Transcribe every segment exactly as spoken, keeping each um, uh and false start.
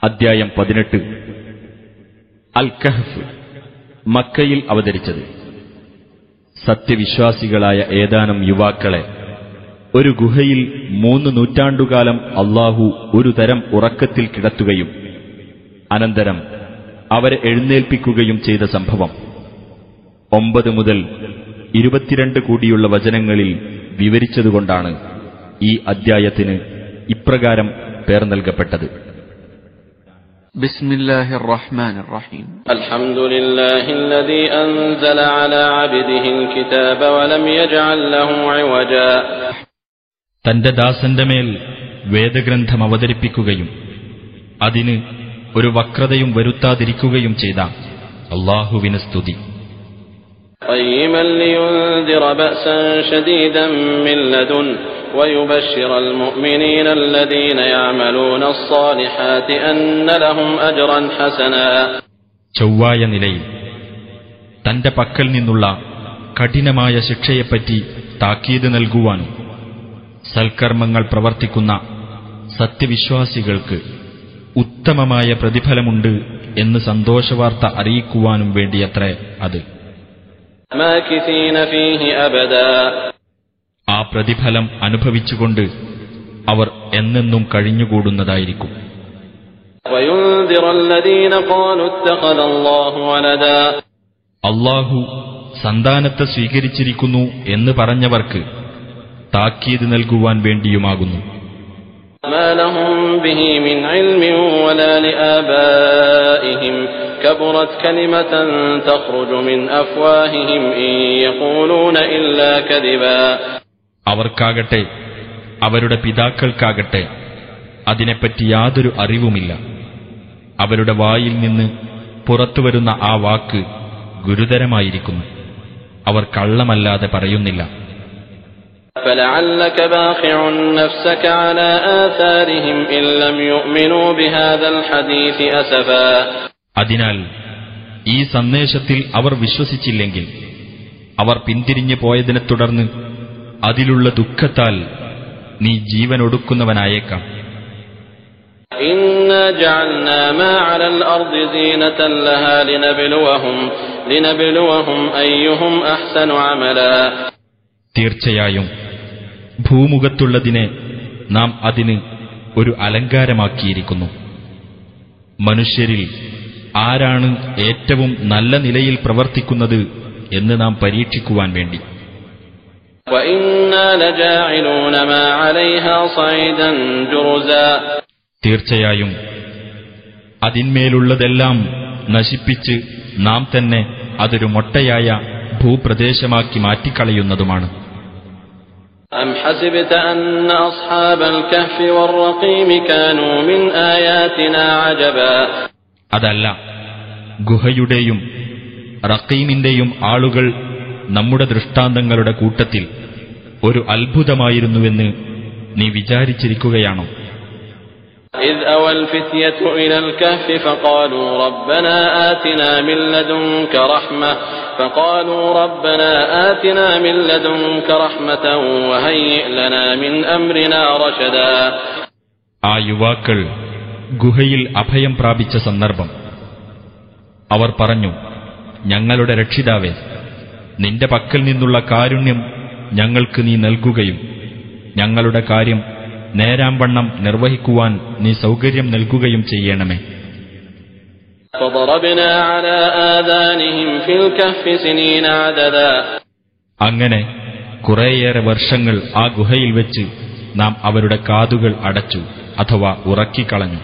അദ്ധ്യായം പതിനെട്ട്. അൽ കഹ്ഫ്, മക്കയിൽ അവതരിച്ചത്. സത്യവിശ്വാസികളായ ഏതാനും യുവാക്കളെ ഒരു ഗുഹയിൽ മൂന്ന് നൂറ്റാണ്ടുകാലം അല്ലാഹു ഒരു തരം ഉറക്കത്തിൽ കിടത്തുകയും അനന്തരം അവരെ എഴുന്നേൽപ്പിക്കുകയും ചെയ്ത സംഭവം ഒമ്പത് മുതൽ ഇരുപത്തിരണ്ട് കൂടിയുള്ള വചനങ്ങളിൽ വിവരിച്ചതുകൊണ്ടാണ് ഈ അദ്ധ്യായത്തിന് ഇപ്രകാരം പേർ നൽകപ്പെട്ടത്. ബിസ്മില്ലാഹിർ റഹ്മാനിർ റഹീം. അൽഹംദുലില്ലാഹില്ലദീ അൻസല അലാ അബ്ദിഹിൽ കിതാബ വലം യജ്അൽ ലഹു ഇവജാ. തന്റെ ദാസന്റെ മേൽ വേദഗ്രന്ഥം അവതരിപ്പിക്കുകയും അതിന് ഒരു വക്രതയും വരുത്താതിരിക്കുകയും ചെയ്ത അല്ലാഹുവിന് സ്തുതി. ഖയ്യിമൻ ലിയുൻദിറ ബഅസൻ ശദീദൻ മിൻ ലദുൻ വയുബശ്ശിറൽ മുഅ്മിനീന അല്ലദീന യഅമലൂന അസ്സാലിഹാതി അന്ന ലഹും അജ്റൻ ഹസനാ. ചൊവ്വായ നിലയിൽ തന്റെ പക്കൽ നിന്നുള്ള കഠിനമായ ശിക്ഷയെപ്പറ്റി താക്കീത് നൽകുവാനും സൽക്കർമ്മങ്ങൾ പ്രവർത്തിക്കുന്ന സത്യവിശ്വാസികൾക്ക് ഉത്തമമായ പ്രതിഫലമുണ്ട് എന്ന് സന്തോഷവാർത്ത അറിയിക്കുവാനും വേണ്ടിയത്രേ അത്. മാകിസീന ഫീഹി അബദാ. ആ പ്രതിഫലം അനുഭവിച്ചുകൊണ്ട് അവർ എന്നെന്നും കഴിഞ്ഞുകൂടുന്നതായിരിക്കും. വയുൻദിറല്ലദീന ഖാലു ഇത്തഖദല്ലാഹു വലദാ. അല്ലാഹു സന്താനത്തെ സ്വീകരിച്ചിരിക്കുന്നു എന്ന് പറഞ്ഞവർക്ക് താക്കീത് നൽകുവാൻ വേണ്ടിയുമാകുന്നു. മാ ലഹും ബിഹി മിൻ ഇൽമിൻ വലാ ലിആബാഇഹിം കബറത് കലിമതൻ തഖ്റുജു മിൻ അഫ്വാഹിഹിം ഇൻ യഖൂലൂന ഇല്ലാ കദിബാ. അവർക്കാകട്ടെ അവരുടെ പിതാക്കൾക്കാകട്ടെ അതിനെപ്പറ്റി യാതൊരു അറിവുമില്ല. അവരുടെ വായിൽ നിന്ന് പുറത്തുവരുന്ന ആ വാക്ക് ഗുരുതരമായിരിക്കുന്നു. അവർ കള്ളമല്ലാതെ പറയുന്നില്ല. فلعلك باخع نفسك على آثارهم إن لم يؤمنوا بهذا الحديث أسفا. അതിനാൽ ഈ സന്ദേശത്തിൽ അവർ വിശ്വസിച്ചില്ലെങ്കിൽ അവർ പിന്തിരിഞ്ഞു പോയതിനെ തുടർന്ന് അതിലുള്ള ദുഃഖത്താൽ നീ ജീവനൊടുക്കുന്നവനായേക്കാം. إنا جعلنا ما على الأرض زينة لها لنبلوهم لنبلوهم أيهم أحسن عملا. തീർച്ചയായും ഭൂമുഖത്തുള്ളതിനെ നാം അതിന് ഒരു അലങ്കാരമാക്കിയിരിക്കുന്നു. മനുഷ്യരിൽ ആരാണ് ഏറ്റവും നല്ല നിലയിൽ പ്രവർത്തിക്കുന്നത് എന്ന് നാം പരീക്ഷിക്കുവാൻ വേണ്ടി. وإنا لجاعلون ما عليها صعيدا جرزا. തീർച്ചയായും അതിന്മേലുള്ളതെല്ലാം നശിപ്പിച്ച് നാം തന്നെ അതൊരു മൊട്ടയായ ഭൂപ്രദേശമാക്കി മാറ്റിക്കളയുന്നതുമാണ്. أم حسبت أن أصحاب الكهف والرقيم كانوا من آياتنا عجبا. അതല്ല, ഗുഹയുടെയും റഖീമിന്റെയും ആളുകൾ നമ്മുടെ ദൃഷ്ടാന്തങ്ങളുടെ കൂട്ടത്തിൽ ഒരു അത്ഭുതമായിരുന്നുവെന്ന് നീ വിചാരിച്ചിരിക്കുകയാണോ? إذ أوى الفتية إلى الكهف فقالوا ربنا آتنا من لدنك رحمة فقالوا ربنا آتنا من لدنك رحمة وهيئ لنا من أمرنا رشدا. ആ യുവാക്കൾ ഗുഹയിൽ അഭയം പ്രാപിച്ച സന്ദർഭം അവർ പറഞ്ഞു, ഞങ്ങളുടെ രക്ഷിതാവേ, നിന്റെ പക്കൽ നിന്നുള്ള കാരുണ്യം ഞങ്ങൾക്ക് നീ നൽകുകയും ഞങ്ങളുടെ കാര്യം നേരാംവണ്ണം നിർവഹിക്കുവാൻ നീ സൗകര്യം നൽകുകയും ചെയ്യണമേ. അങ്ങനെ കുറേയേറെ വർഷങ്ങൾ ആ ഗുഹയിൽ വെച്ച് നാം അവരുടെ കാതുകൾ അടച്ചു അഥവാ ഉറക്കിക്കളഞ്ഞു.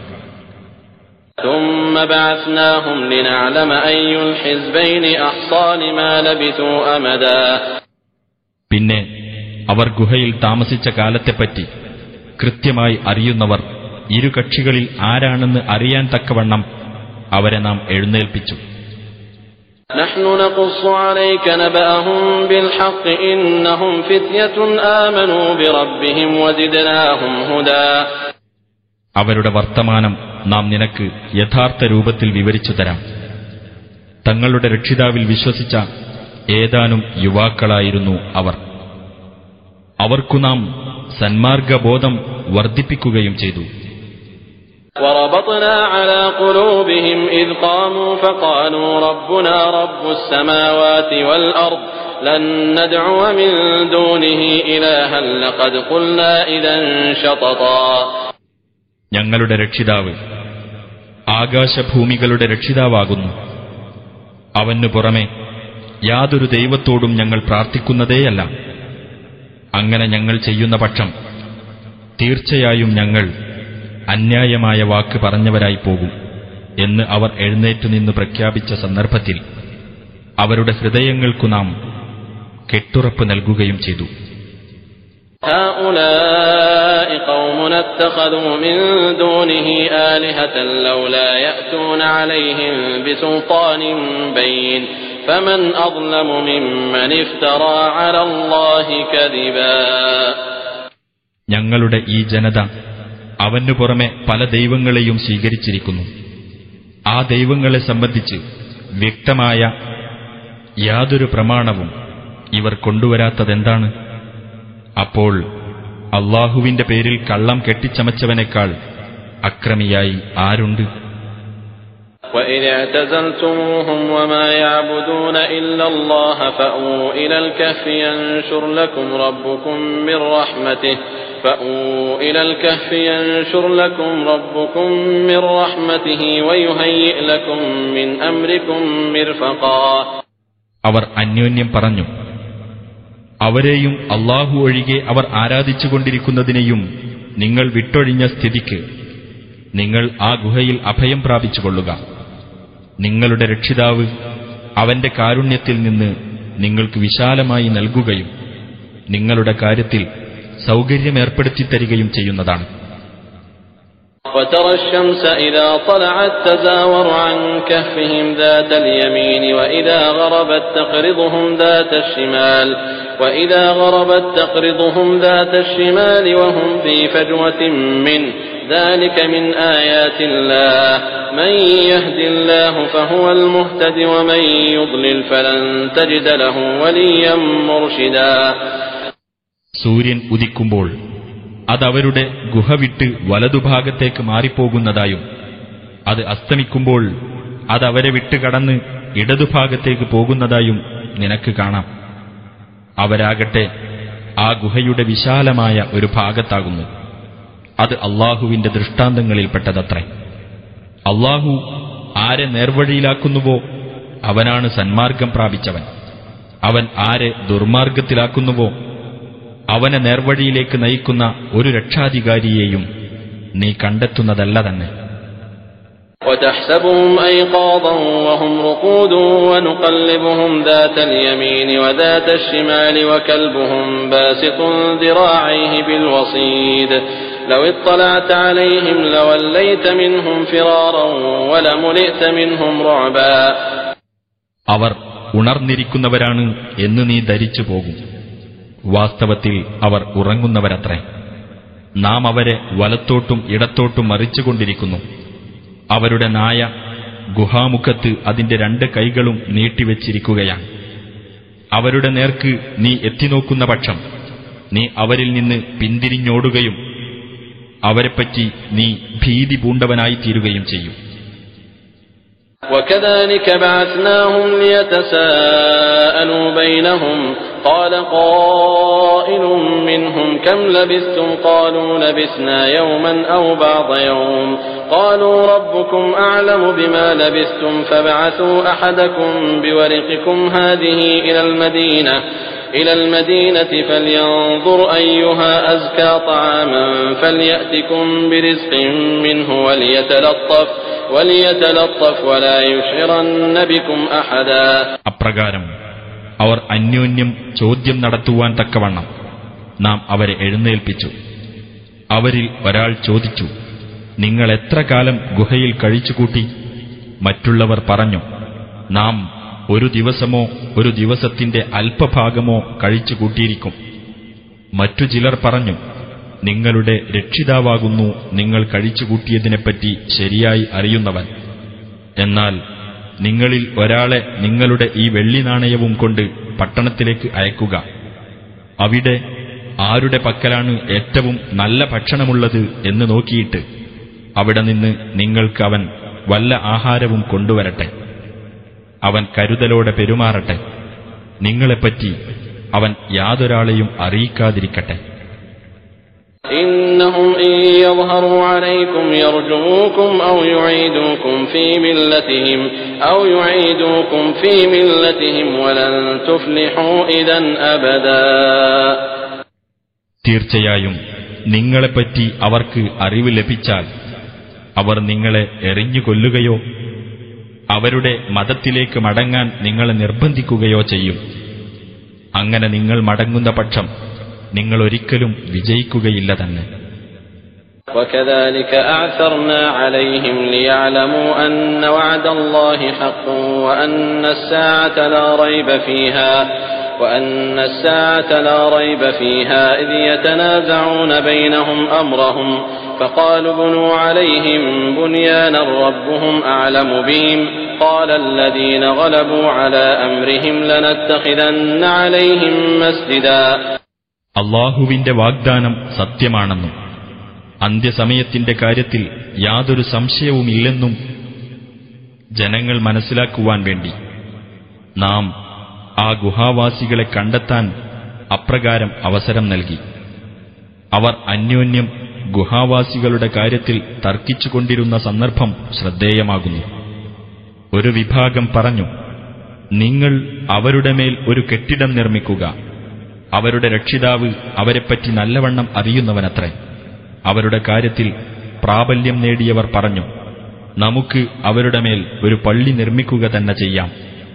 പിന്നെ അവർ ഗുഹയിൽ താമസിച്ച കാലത്തെപ്പറ്റി കൃത്യമായി അറിയുന്നവർ ഇരു കക്ഷികളിൽ ആരാണെന്ന് അറിയാൻ തക്കവണ്ണം അവരെ നാം എഴുന്നേൽപ്പിച്ചു. അവരുടെ വർത്തമാനം നാം നിനക്ക് യഥാർത്ഥ രൂപത്തിൽ വിവരിച്ചു തരാം. തങ്ങളുടെ രക്ഷിതാവിൽ വിശ്വസിച്ച ഏതാനും യുവാക്കളായിരുന്നു അവർ. അവർക്കു നാം സന്മാർഗബോധം വർദ്ധിപ്പിക്കുകയും ചെയ്തു. وربطنا على قلوبهم إذ قاموا فقالوا ربنا رب السماوات والأرض لن ندعو من دونه إلها لقد قلنا إذا شططا. ഞങ്ങളുടെ രക്ഷിതാവ് ആകാശഭൂമികളുടെ രക്ഷിതാവാകുന്നു. അവനു പുറമെ യാതൊരു ദൈവത്തോടും ഞങ്ങൾ പ്രാർത്ഥിക്കുന്നതേയല്ല. അങ്ങനെ ഞങ്ങൾ ചെയ്യുന്ന പക്ഷം തീർച്ചയായും ഞങ്ങൾ അന്യായമായ വാക്ക് പറഞ്ഞവരായി പോകും എന്ന് അവർ എഴുന്നേറ്റുനിന്ന് പ്രഖ്യാപിച്ച സന്ദർഭത്തിൽ അവരുടെ ഹൃദയങ്ങൾക്കു നാം കെട്ടുറപ്പ് നൽകുകയും ചെയ്തു. هؤلاء قومنا اتخذوا من دونه آلهة لولا يأتون عليهم بسلطان بين فمن أظلم ممن افترى على الله كذبا. ഞങ്ങളുടെ ഈ ജനത അവനു പുറമെ പല ദൈവങ്ങളെയും സ്വീകരിച്ചിരിക്കുന്നു. ആ ദൈവങ്ങളെ സംബന്ധിച്ച് വ്യക്തമായ യാതൊരു പ്രമാണവും ഇവർ കൊണ്ടുവരാത്തതെന്താണ്? അപ്പോൾ അല്ലാഹുവിന്റെ പേരിൽ കള്ളം കെട്ടിച്ചമച്ചവനേക്കാൾ അക്രമിയായി ആരുണ്ട്? وَإِذْ اعْتَزَلْتُمُوهُمْ وَمَا يَعْبُدُونَ إِلَّا اللَّهَ فَأْوُوا إِلَى الْكَهْفِ يَنشُرْ لَكُمْ رَبُّكُم مِّن رَّحْمَتِهِ فَأْوُوا إِلَى الْكَهْفِ يَنشُرْ لَكُمْ رَبُّكُم مِّن رَّحْمَتِهِ وَيُهَيِّئْ لَكُم مِّنْ أَمْرِكُم مِّرْفَقًا. അവർ അന്യോന്യം പറഞ്ഞു, അവരെയും അല്ലാഹു ഒഴികെ അവർ ആരാധിച്ചുകൊണ്ടിരിക്കുന്നതിനെയും നിങ്ങൾ വിട്ടൊഴിഞ്ഞ സ്ഥിതിക്ക് നിങ്ങൾ ആ ഗുഹയിൽ അഭയം പ്രാപിച്ചുകൊള്ളുക. നിങ്ങളുടെ രക്ഷിതാവ് അവന്റെ കാരുണ്യത്തിൽ നിന്ന് നിങ്ങൾക്ക് വിശാലമായി നൽകുകയും നിങ്ങളുടെ കാര്യത്തിൽ സൗകര്യമേർപ്പെടുത്തിത്തരികയും ചെയ്യുന്നതാണ്. وترى الشمس إذا طلعت تزاور عن كهفهم ذات اليمين وإذا غربت تقرضهم ذات الشمال وإذا غربت تقرضهم ذات الشمال وهم في فجوة منه ذلك من آيات الله من يهد الله فهو المهتد ومن يضلل فلن تجد له وليا مرشدا. സൂര്യൻ ഉദിക്കുമ്പോൾ അതവരുടെ ഗുഹ വിട്ട് വലതുഭാഗത്തേക്ക് മാറിപ്പോകുന്നതായും അത് അസ്തമിക്കുമ്പോൾ അതവരെ വിട്ടുകടന്ന് ഇടതുഭാഗത്തേക്ക് പോകുന്നതായും നിനക്ക് കാണാം. അവരാകട്ടെ ആ ഗുഹയുടെ വിശാലമായ ഒരു ഭാഗത്താകുന്നു. അത് അല്ലാഹുവിന്റെ ദൃഷ്ടാന്തങ്ങളിൽപ്പെട്ടതത്രേ. അല്ലാഹു ആരെ നേർവഴിയിലാക്കുന്നുവോ അവനാണ് സന്മാർഗം പ്രാപിച്ചവൻ. അവൻ ആരെ ദുർമാർഗത്തിലാക്കുന്നുവോ അവനെ നേർവഴിയിലേക്ക് നയിക്കുന്ന ഒരു രക്ഷാധികാരിയെയും നീ കണ്ടെത്തുന്നതല്ല തന്നെ. وتحسبهم أيقاظا وهم رقود ونقلبهم ذات اليمين وذات الشمال وكلبهم باسط ذراعيه بالوصيد لو اطلعت عليهم لوليت منهم فرارا ولملئت منهم رعبا. അവർ ഉണർന്നിരിക്കുന്നവരാണ് എന്ന് നീ ധരിച്ചു പോകും. വാസ്തവത്തിൽ അവർ ഉറങ്ങുന്നവരത്രേ. നാം അവരെ വലത്തോട്ടും ഇടത്തോട്ടും മറിച്ചുകൊണ്ടിരിക്കുന്നു. അവരുടെ നായ ഗുഹാമുഖത്ത് അതിന്റെ രണ്ട് കൈകളും നീട്ടിവെച്ചിരിക്കുകയാണ്. അവരുടെ നേർക്ക് നീ എത്തിനോക്കുന്ന പക്ഷം നീ അവരിൽ നിന്ന് പിന്തിരിഞ്ഞോടുകയും അവരെപ്പറ്റി നീ ഭീതി പൂണ്ടവനായി തീരുകയും ചെയ്യും. وكذلك بعثناهم ليتساءلوا بينهم قال قائل منهم كم لبثتم قالوا لبثنا يوما أو بعض يوم قالوا ربكم أعلم بما لبثتم فابعثوا أحدكم بورقكم هذه إلى المدينة إلى المدينة فلينظر أيها أزكى طعاما فليأتكم برزق منه وليتلطف وليتلطف ولا يشعرن بكم أحدا. അപ്രകാരം അവർ അന്യോന്യം ചോദ്യം നടത്തുവാൻ തക്കവണ്ണം നാം അവരെ എഴുന്നേൽപ്പിച്ചു. അവരിൽ ഒരാൾ ചോദിച്ചു, നിങ്ങൾ എത്ര കാലം ഗുഹയിൽ കഴിച്ചുകൂട്ടി? മറ്റുള്ളവർ പറഞ്ഞു, നാം ഒരു ദിവസമോ ഒരു ദിവസത്തിന്റെ അല്പഭാഗമോ കഴിച്ചുകൂട്ടിയിരിക്കും. മറ്റു ചിലർ പറഞ്ഞു, നിങ്ങളുടെ രക്ഷിതാവാകുന്നു നിങ്ങൾ കഴിച്ചുകൂട്ടിയതിനെപ്പറ്റി ശരിയായി അറിയുന്നവൻ. എന്നാൽ നിങ്ങളിൽ ഒരാളെ നിങ്ങളുടെ ഈ വെള്ളി നാണയവും കൊണ്ട് പട്ടണത്തിലേക്ക് അയക്കുക. അവിടെ ആരുടെ പക്കലാണ് ഏറ്റവും നല്ല ഭക്ഷണമുള്ളത് എന്ന് നോക്കിയിട്ട് അവിടെ നിന്ന് നിങ്ങൾക്ക് അവൻ വല്ല ആഹാരവും കൊണ്ടുവരട്ടെ. അവൻ കരുതലോടെ പെരുമാറട്ടെ. നിങ്ങളെപ്പറ്റി അവൻ യാതൊരാളെയും അറിയിക്കാതിരിക്കട്ടെ. إنهم إن يظهروا عليكم يرجموكم أو يعيدوكم في ملتهم أو يعيدوكم في ملتهم ولن تفلحوا إذا أبدا. തീർച്ചയായും നിങ്ങളെപ്പറ്റി അവർക്ക് അറിവ് ലഭിച്ചാൽ അവർ നിങ്ങളെ എറിഞ്ഞു കൊല്ലുകയോ അവരുടെ മതത്തിലേക്ക് മടങ്ങാൻ നിങ്ങളെ നിർബന്ധിക്കുകയോ ചെയ്യും. അങ്ങനെ നിങ്ങൾ മടങ്ങുന്ന പക്ഷം നിങ്ങൾ ഒരിക്കലും വിജയിക്കുകയില്ല തന്നെ. وكذلك أعثرنا عليهم ليعلموا أن وعد الله حق وأن الساعة لا ريب فيها وأن الساعة لا ريب فيها إذ يتنازعون بينهم أمرهم فقالوا ابنوا عليهم بنيانا ربهم أعلم بهم قال الذين غلبوا على أمرهم لنتخذن عليهم مسجدا. അല്ലാഹുവിന്റെ വാഗ്ദാനം സത്യമാണെന്നും അന്ത്യസമയത്തിന്റെ കാര്യത്തിൽ യാതൊരു സംശയവുമില്ലെന്നും ജനങ്ങൾ മനസ്സിലാക്കുവാൻ വേണ്ടി നാം ആ ഗുഹാവാസികളെ കണ്ടെത്താൻ അപ്രകാരം അവസരം നൽകി. അവർ അന്യോന്യം ഗുഹാവാസികളുടെ കാര്യത്തിൽ തർക്കിച്ചുകൊണ്ടിരുന്ന സന്ദർഭം ശ്രദ്ധേയമാകുന്നു. ഒരു വിഭാഗം പറഞ്ഞു, നിങ്ങൾ അവരുടെ മേൽ ഒരു കെട്ടിടം നിർമ്മിക്കുക. അവരുടെ രക്ഷിതാവ് അവരെപ്പറ്റി നല്ലവണ്ണം അറിയുന്നവനത്രേ. അവരുടെ കാര്യത്തിൽ പ്രാബല്യം നേടിയവർ പറഞ്ഞു, നമുക്ക് അവരുടെ മേൽ ഒരു പള്ളി നിർമ്മിക്കുക തന്നെ ചെയ്യാം.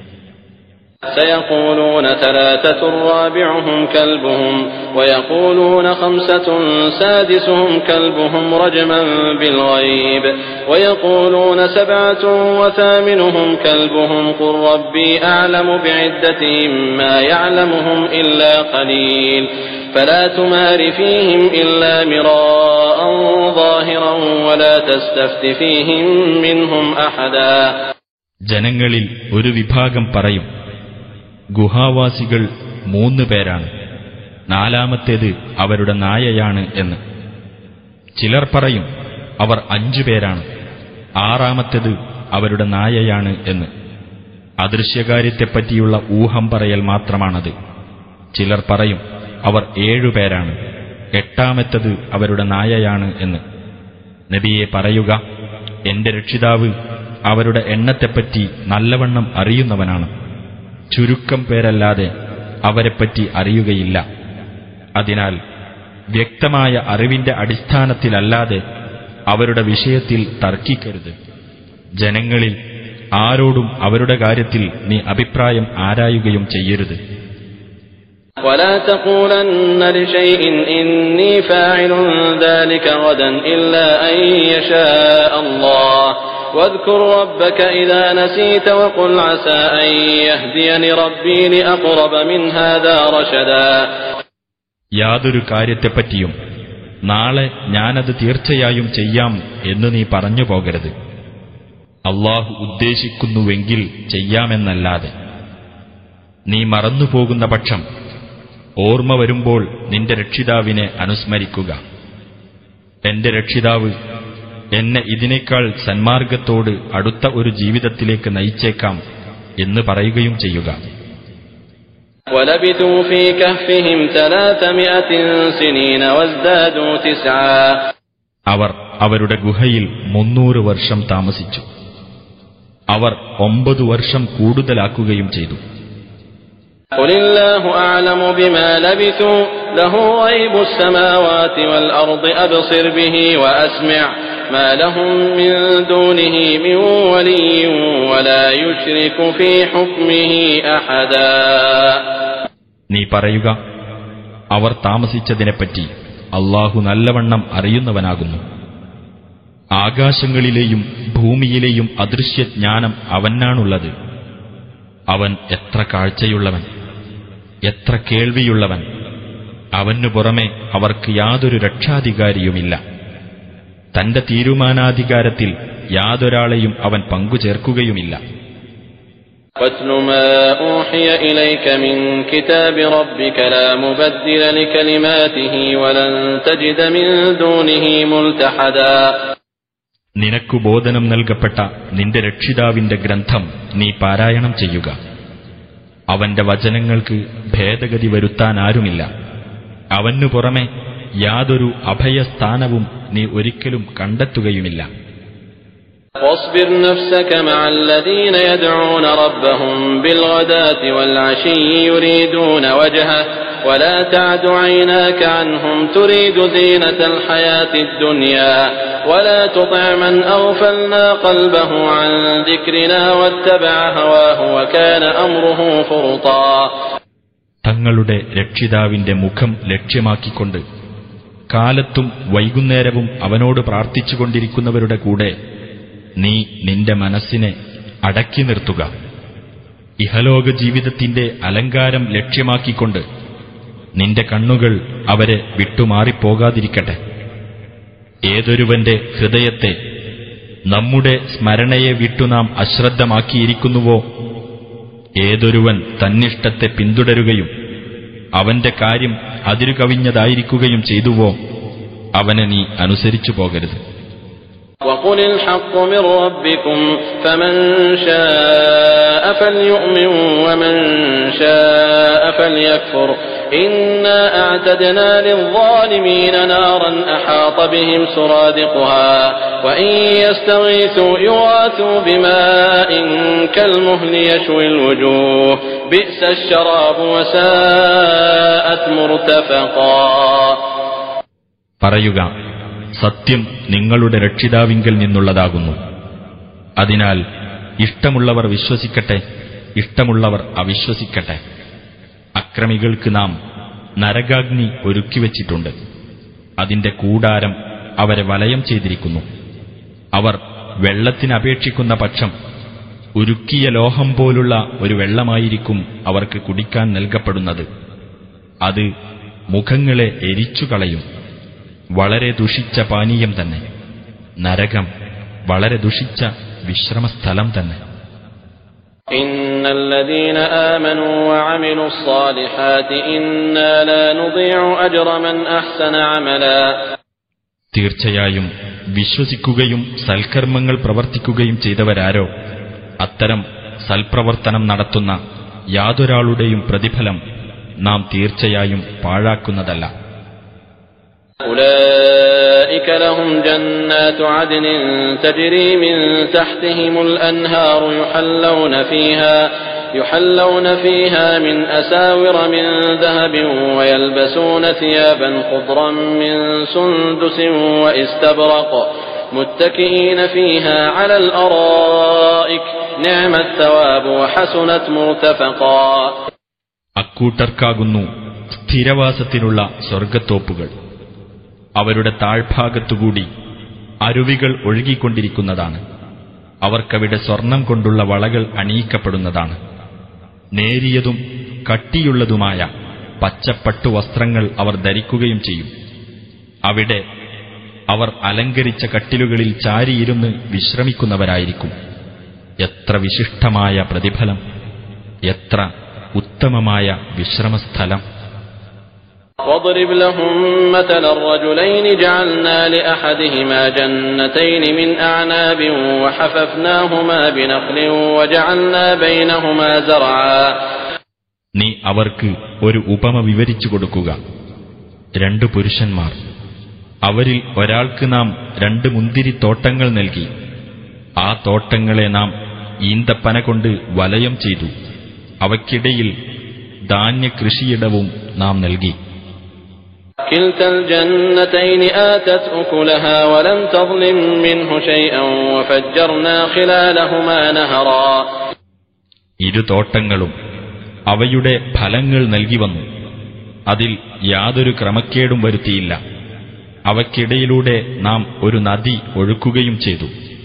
سيقولون ثلاثة رابعهم كلبهم ويقولون خمسة سادسهم كلبهم رجما بالغيب ويقولون سبعة وثامنهم كلبهم قل ربي أعلم بعدتهم ما يعلمهم إلا قليل فلا تمار فيهم إلا مراء ظاهرا ولا تستفت فيهم منهم أحدا. ജനങ്ങളിൽ ഒരു വിഭാഗം പറയും, ഗുഹാവാസികൾ മൂന്ന് പേരാണ്, നാലാമത്തേത് അവരുടെ നായയാണ് എന്ന്. ചിലർ പറയും, അവർ അഞ്ചു പേരാണ്, ആറാമത്തേത് അവരുടെ നായയാണ് എന്ന്. അദൃശ്യകാര്യത്തെപ്പറ്റിയുള്ള ഊഹം പറയൽ മാത്രമാണത്. ചിലർ പറയും, അവർ ഏഴുപേരാണ്, എട്ടാമത്തേത് അവരുടെ നായയാണ് എന്ന്. നബിയെ പറയുക, എന്റെ രക്ഷിതാവ് അവരുടെ എണ്ണത്തെപ്പറ്റി നല്ലവണ്ണം അറിയുന്നവനാണ്. ചുരുക്കം പേരല്ലാതെ അവരെപ്പറ്റി അറിയുകയില്ല. അതിനാൽ വ്യക്തമായ അറിവിന്റെ അടിസ്ഥാനത്തിലല്ലാതെ അവരുടെ വിഷയത്തിൽ തർക്കിക്കരുത്. ജനങ്ങളിൽ ആരോടും അവരുടെ കാര്യത്തിൽ നീ അഭിപ്രായം ആരായുകയും ചെയ്യരുത്. ولا تقولن لشيء إني فاعل ذلك غدا إلا أن يشاء الله واذكر ربك إذا نسيت وقل عسى أن يهديني ربي لأقرب من هذا رشدا. യാതൊരു കാര്യത്തെപ്പറ്റിയും നാളെ ഞാനത് തീർച്ചയായും ചെയ്യാം എന്ന് നീ പറഞ്ഞു പോകരുത്. അല്ലാഹു ഉദ്ദേശിക്കുന്നുവെങ്കിൽ ചെയ്യാമെന്നല്ലാതെ. നീ മറന്നുപോകുന്ന പക്ഷം ഓർമ്മ വരുമ്പോൾ നിന്റെ രക്ഷിതാവിനെ അനുസ്മരിക്കുക. എന്റെ രക്ഷിതാവ് എന്നെ ഇതിനേക്കാൾ സന്മാർഗത്തോട് അടുത്ത ഒരു ജീവിതത്തിലേക്ക് നയിച്ചേക്കാം എന്ന് പറയുകയും ചെയ്യുക. وَلَبِثُوا فِي كَهْفِهِمْ ثَلَاثَمِائَةٍ سِنِينَ وَازْدَادُوا تِسْعًا. അവർ അവരുടെ ഗുഹയിൽ മുന്നൂറ് വർഷം താമസിച്ചു. അവർ ഒമ്പത് വർഷം കൂടുതലാക്കുകയും ചെയ്തു. قُلِ اللَّهُ أَعْلَمُ بِمَا لَبِثُوا لَهُ غَيْبُ السَّمَاوَاتِ وَالْأَرْضِ أَبْصِرْ بِهِ وَأَسْمِعْ مَا لَهُم مِّن دُونِهِ مِن وَلِيٍّ وَلَا يُشْرِكُ فِي حُكْمِهِ أَحَدًا. നീ പറയുക, അവർ താമസിച്ചതിനെപ്പറ്റി അല്ലാഹു നല്ലവണ്ണം അറിയുന്നവനാകുന്നു. ആകാശങ്ങളിലെയും ഭൂമിയിലെയും അദൃശ്യജ്ഞാനം അവനാണുള്ളത്. അവൻ എത്ര കാഴ്ചയുള്ളവൻ, എത്ര കേൾവിയുള്ളവൻ. അവനു പുറമെ അവർക്ക് യാതൊരു രക്ഷാധികാരിയുമില്ല. തന്റെ തീരുമാനാധികാരത്തിൽ യാതൊരാളെയും അവൻ പങ്കുചേർക്കുകയുമില്ല. وَاتْلُ مَا أُوحِيَ إِلَيْكَ مِنْ كِتَابِ رَبِّكَ لَا مُبَدِّلَ لِكَلِمَاتِهِ وَلَنْ تَجِدَ مِنْ دُونِهِ مُلْتَحَدًا. നിനക്കു ബോധനം നൽകപ്പെട്ട നിന്റെ രക്ഷിതാവിന്റെ ഗ്രന്ഥം നീ പാരായണം ചെയ്യുക. അവന്റെ വചനങ്ങൾക്ക് ഭേദഗതി വരുത്താനാരുമില്ല. അവനു പുറമെ യാതൊരു അഭയസ്ഥാനവും നീ ഒരിക്കലും കണ്ടെത്തുകയുമില്ല. واصبر نفسك مع الذين يدعون ربهم بالغداة والعشي يريدون وجهه ولا تعد عيناك عنهم تريد زينة الحياة الدنيا ولا تطع من أغفلنا قلبه عن ذكرنا واتبع هواه وكان أمره فرطا. തങ്ങളുടെ രക്ഷിതാവിന്റെ മുഖം ലക്ഷ്യമാക്കിക്കൊണ്ട് കാലത്തും വൈകുന്നേരവും അവനോട് പ്രാർത്ഥിച്ചുകൊണ്ടിരിക്കുന്നവരുടെ കൂടെ നീ നിന്റെ മനസ്സിനെ അടക്കി നിർത്തുക. ഇഹലോക ജീവിതത്തിന്റെ അലങ്കാരം ലക്ഷ്യമാക്കിക്കൊണ്ട് നിന്റെ കണ്ണുകൾ അവരെ വിട്ടുമാറിപ്പോകാതിരിക്കട്ടെ. ഏതൊരുവന്റെ ഹൃദയത്തെ നമ്മുടെ സ്മരണയെ വിട്ടു നാം അശ്രദ്ധമാക്കിയിരിക്കുന്നുവോ, ഏതൊരുവൻ തന്നിഷ്ടത്തെ പിന്തുടരുകയും അവന്റെ കാര്യം അതിരുകവിഞ്ഞതായിരിക്കുകയും ചെയ്തുവോ, അവനെ നീ അനുസരിച്ചു പോകരുത്. وقل الحق من ربكم فمن شاء فليؤمن ومن شاء فليكفر إنا أعتدنا للظالمين نارا أحاط بهم سرادقها وإن يستغيثوا يغاثوا بماء كالمهل يشوي الوجوه بئس الشراب وساءت مرتفقا. പറയുക, സത്യം നിങ്ങളുടെ രക്ഷിതാവിങ്കൽ നിന്നുള്ളതാകുന്നു. അതിനാൽ ഇഷ്ടമുള്ളവർ വിശ്വസിക്കട്ടെ, ഇഷ്ടമുള്ളവർ അവിശ്വസിക്കട്ടെ. അക്രമികൾക്ക് നാം നരകാഗ്നി ഒരുക്കിവച്ചിട്ടുണ്ട്. അതിന്റെ കൂടാരം അവരെ വലയം ചെയ്തിരിക്കുന്നു. അവർ വെള്ളത്തിനപേക്ഷിക്കുന്ന പക്ഷം ഉരുക്കിയ ലോഹം പോലുള്ള ഒരു വെള്ളമായിരിക്കും അവർക്ക് കുടിക്കാൻ നൽകപ്പെടുന്നത്. അത് മുഖങ്ങളെ എരിച്ചുകളയും. വളരെ ദുഷിച്ച പാനീയം തന്നെ. നരകം വളരെ ദുഷിച്ച വിശ്രമസ്ഥലം തന്നെ. ഇന്നല്ലദീന ആമനൂ വഅമിലു സ്സാലിഹാതി ഇന്നാ ലാ നുദീഉ അജ്റ മൻ അഹ്സന അമലാ. തീർച്ചയായും വിശ്വസിക്കുകയും സൽക്കർമ്മങ്ങൾ പ്രവർത്തിക്കുകയും ചെയ്തവരാരോ അത്തരം സൽപ്രവർത്തനം നടത്തുന്ന യാതൊരാളുടെയും പ്രതിഫലം നാം തീർച്ചയായും പാഴാക്കുന്നതല്ല. أولئك لهم جنات عدن تجري من تحتهم الأنهار يحلون فيها يحلون فيها من أساور من ذهب ويلبسون ثيابا خضرا من سندس وإستبرق متكئين فيها على الأرائك نعم الثواب وحسنت مرتفقا. അക്കൂട്ടർക്കാകുന്നു സ്ഥിരവാസത്തിനുള്ള സ്വർഗത്തോപ്പുകൾ. അവരുടെ താഴ്ഭാഗത്തുകൂടി അരുവികൾ ഒഴുകിക്കൊണ്ടിരിക്കുന്നതാണ്. അവർക്കവിടെ സ്വർണം കൊണ്ടുള്ള വളകൾ അണിയിക്കപ്പെടുന്നതാണ്. നേരിയതും കട്ടിയുള്ളതുമായ പച്ചപ്പട്ടു വസ്ത്രങ്ങൾ അവർ ധരിക്കുകയും ചെയ്യും. അവിടെ അവർ അലങ്കരിച്ച കട്ടിലുകളിൽ ചാരിയിരുന്ന് വിശ്രമിക്കുന്നവരായിരിക്കും. എത്ര വിശിഷ്ടമായ പ്രതിഫലം, എത്ര ഉത്തമമായ വിശ്രമസ്ഥലം. واضرب لهم مثل الرجلين جعلنا لأحدهما جنتين من أعناب وحففناهما بنخل وجعلنا بينهما زرعا. നീ അവർക്ക് ഒരു ഉപമ വിവരിച്ചു കൊടുക്കുക. രണ്ടു പുരുഷന്മാർ, അവരിൽ ഒരാൾക്ക് നാം രണ്ട് മുന്തിരിത്തോട്ടങ്ങൾ നൽകി. ആ തോട്ടങ്ങളെ നാം ഈന്തപ്പന കൊണ്ട് വലയം ചെയ്തു. അവയ്ക്കിടയിൽ ധാന്യകൃഷിയിടവും നാം നൽകി. كلتا الجنتين آتت أكلها ولم تظلم منه شيئا وفجرنا خلالهما نهرا. ഇരു തോട്ടങ്ങളും അവയുടെ ഫലങ്ങൾ നൽകി വന്നു. അതിൽ യാതൊരു ക്രമക്കേടും വരുത്തിയില്ല. അവയ്ക്കിടയിലൂടെ നാം ഒരു നദി ഒഴുക്കുകയും ചെയ്തു.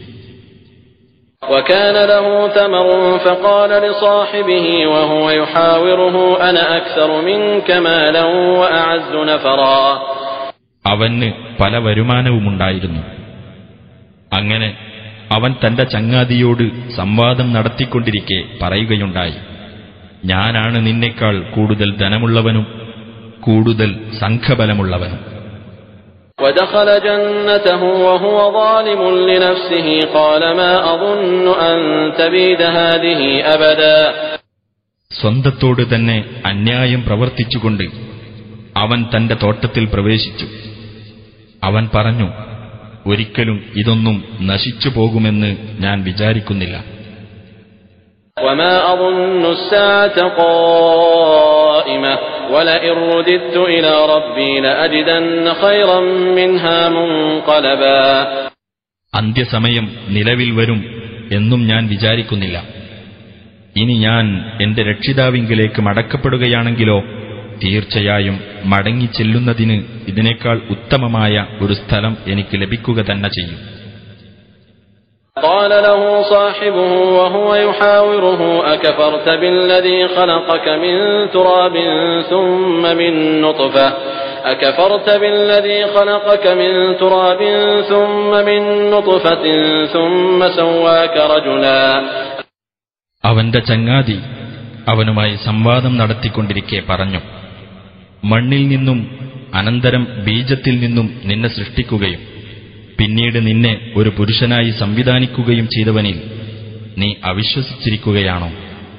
وكان له ثمر فقال لصاحبه وهو يحاوره أنا أكثر منك مالا وأعز نفرا. അവന് പല വരുമാനവുമുണ്ടായിരുന്നു. അങ്ങനെ അവൻ തന്റെ ചങ്ങാതിയോട് സംവാദം നടത്തിക്കൊണ്ടിരിക്കെ പറയുകയുണ്ടായി, ഞാനാണ് നിന്നേക്കാൾ കൂടുതൽ ധനമുള്ളവനും കൂടുതൽ സംഘബലമുള്ളവനും. ودخل جنته وهو ظالم لنفسه قال ما أظن أن تبيد هذه أبدا. സ്വന്തത്തോട് തന്നെ അന്യായം പ്രവർത്തിച്ചുകൊണ്ട് അവൻ തന്റെ തോട്ടത്തിൽ പ്രവേശിച്ചു. അവൻ പറഞ്ഞു, ഒരിക്കലും ഇതൊന്നും നശിച്ചു പോകുമെന്ന് ഞാൻ വിചാരിക്കുന്നില്ല. وما أظن الساعة قائمة ولئن رددت إلى ربي لأجدن خيرا منها منقلبا. അന്ത്യസമയം നിലവിൽ വരും എന്നും ഞാൻ വിചാരിക്കുന്നില്ല. ഇനി ഞാൻ എന്റെ രക്ഷിതാവിങ്കിലേക്ക് മടക്കപ്പെടുകയാണെങ്കിലോ തീർച്ചയായും മടങ്ങിച്ചെല്ലുന്നതിന് ഇതിനേക്കാൾ ഉത്തമമായ ഒരു സ്ഥലം എനിക്ക് ലഭിക്കുക തന്നെ ചെയ്യും. قال له صاحبه وهو يحاوره أكفرت بالذي خلقك من تراب ثم من نطفة أكفرت بالذي خلقك من تراب ثم من نطفة ثم سواك رجلا. അവന്റെ ചങ്ങാതി അവനുമായി സംവാദം നടത്തിക്കൊണ്ടിരിക്കെ പറഞ്ഞു, മണ്ണിൽ നിന്നും അനന്തരം ബീജത്തിൽ നിന്നും നിന്നെ സൃഷ്ടിക്കുകയും പിന്നീട് നിന്നെ ഒരു പുരുഷനായി സംവിധാനിക്കുകയും ചെയ്തവനിൽ നീ അവിശ്വസിച്ചിരിക്കുകയാണോ?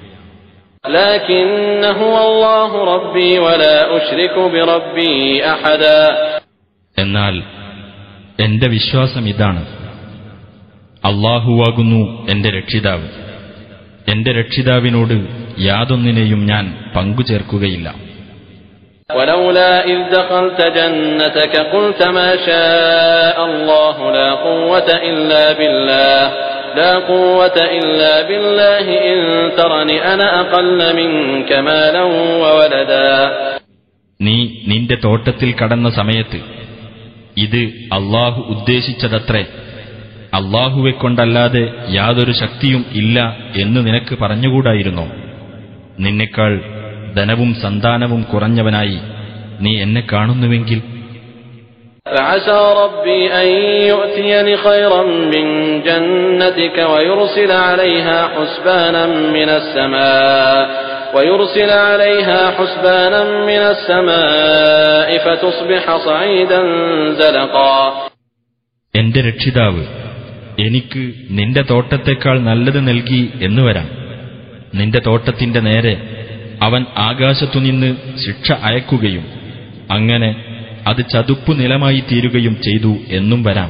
എന്നാൽ എന്റെ വിശ്വാസം ഇതാണ്, അല്ലാഹുവാകുന്നു എന്റെ രക്ഷിതാവ്. എന്റെ രക്ഷിതാവിനോട് യാതൊന്നിനെയും ഞാൻ പങ്കുചേർക്കുകയില്ല. ولولا إذ دخلت جنتك قلت ما شاء الله لا قوة إلا بالله لا قوة إلا بالله إن ترني أنا أقل منك مالا وولدا. നീ നിന്റെ തോട്ടത്തിൽ കടന്ന സമയത്ത് ഇത് അല്ലാഹു ഉദ്ദേശിച്ചതത്രേ, അല്ലാഹുവെ കൊണ്ടല്ലാതെ യാതൊരു ശക്തിയും ഇല്ല എന്ന് നിനക്ക് പറഞ്ഞുകൂടായിരുന്നോ? നിന്നെക്കാൾ ധനവും സന്താനവും കുറഞ്ഞവനായി നീ എന്നെ കാണുന്നുവെങ്കിൽ. فعسى ربي أن يؤتيني خيرا من جنتك ويرسل عليها حسبانا من السماء ويرسل عليها حسبانا من السماء فتصبح صعيدا زلقا. എന്റെ രക്ഷിതാവ് എനിക്ക് നിന്റെ തോട്ടത്തെക്കാൾ നല്ലത് നൽകി എന്നു വരാം. നിന്റെ തോട്ടത്തിന്റെ നേരെ അവൻ ആകാശത്തുനിന്ന് ശിക്ഷ അയക്കുകയും അങ്ങനെ അത് ചതുപ്പു നിലമായി തീരുകയും ചെയ്തു എന്നും വരാം.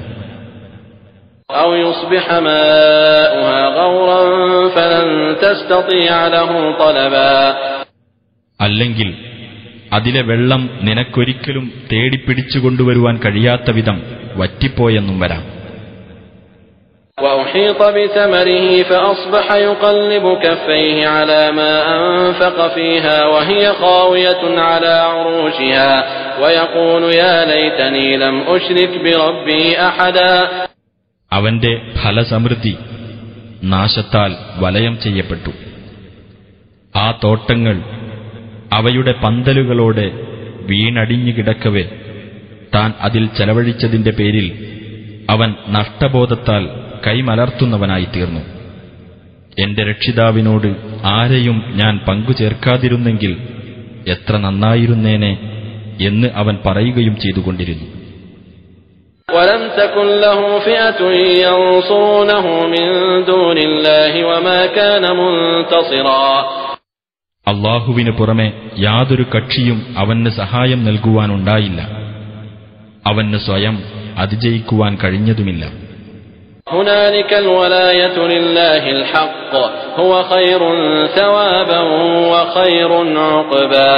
അല്ലെങ്കിൽ അതിലെ വെള്ളം നിനക്കൊരിക്കലും തേടിപ്പിടിച്ചുകൊണ്ടുവരുവാൻ കഴിയാത്ത വിധം വറ്റിപ്പോയെന്നും വരാം. وأحيط بثمره فأصبح يقلب كفيه على ما أنفق فيها وهي خاوية على عروشها ويقول يا ليتني لم أشرك بربي أحدا. അവന്റെ ഫലസമൃദ്ധി നാശത്താൽ വലയം ചെയ്യപ്പെട്ടു. ആ തോട്ടങ്ങൾ അവയുടെ പന്തലുകളോടെ വീണടിഞ്ഞു കിടക്കവേ താൻ അതിൽ ചെലവഴിച്ചതിന്റെ പേരിൽ അവൻ നഷ്ടബോധത്താൽ കൈമലർത്തുന്നവനായിത്തീർന്നു. എന്റെ രക്ഷിതാവിനോട് ആരെയും ഞാൻ പങ്കുചേർക്കാതിരുന്നെങ്കിൽ എത്ര നന്നായിരുന്നേനെ എന്ന് അവൻ പറയുകയും ചെയ്തുകൊണ്ടിരുന്നു. ولم تكن له فئة ينصرونه من دون الله وما كان منتصرا. അല്ലാഹുവിന് പുറമെ യാതൊരു കക്ഷിയും അവന് സഹായം നൽകുവാനുണ്ടായില്ല. അവന് സ്വയം അതിജയിക്കുവാൻ കഴിഞ്ഞതുമില്ല. هنالك الولاية لله الحق هو خير ثوابا وخير عقبا.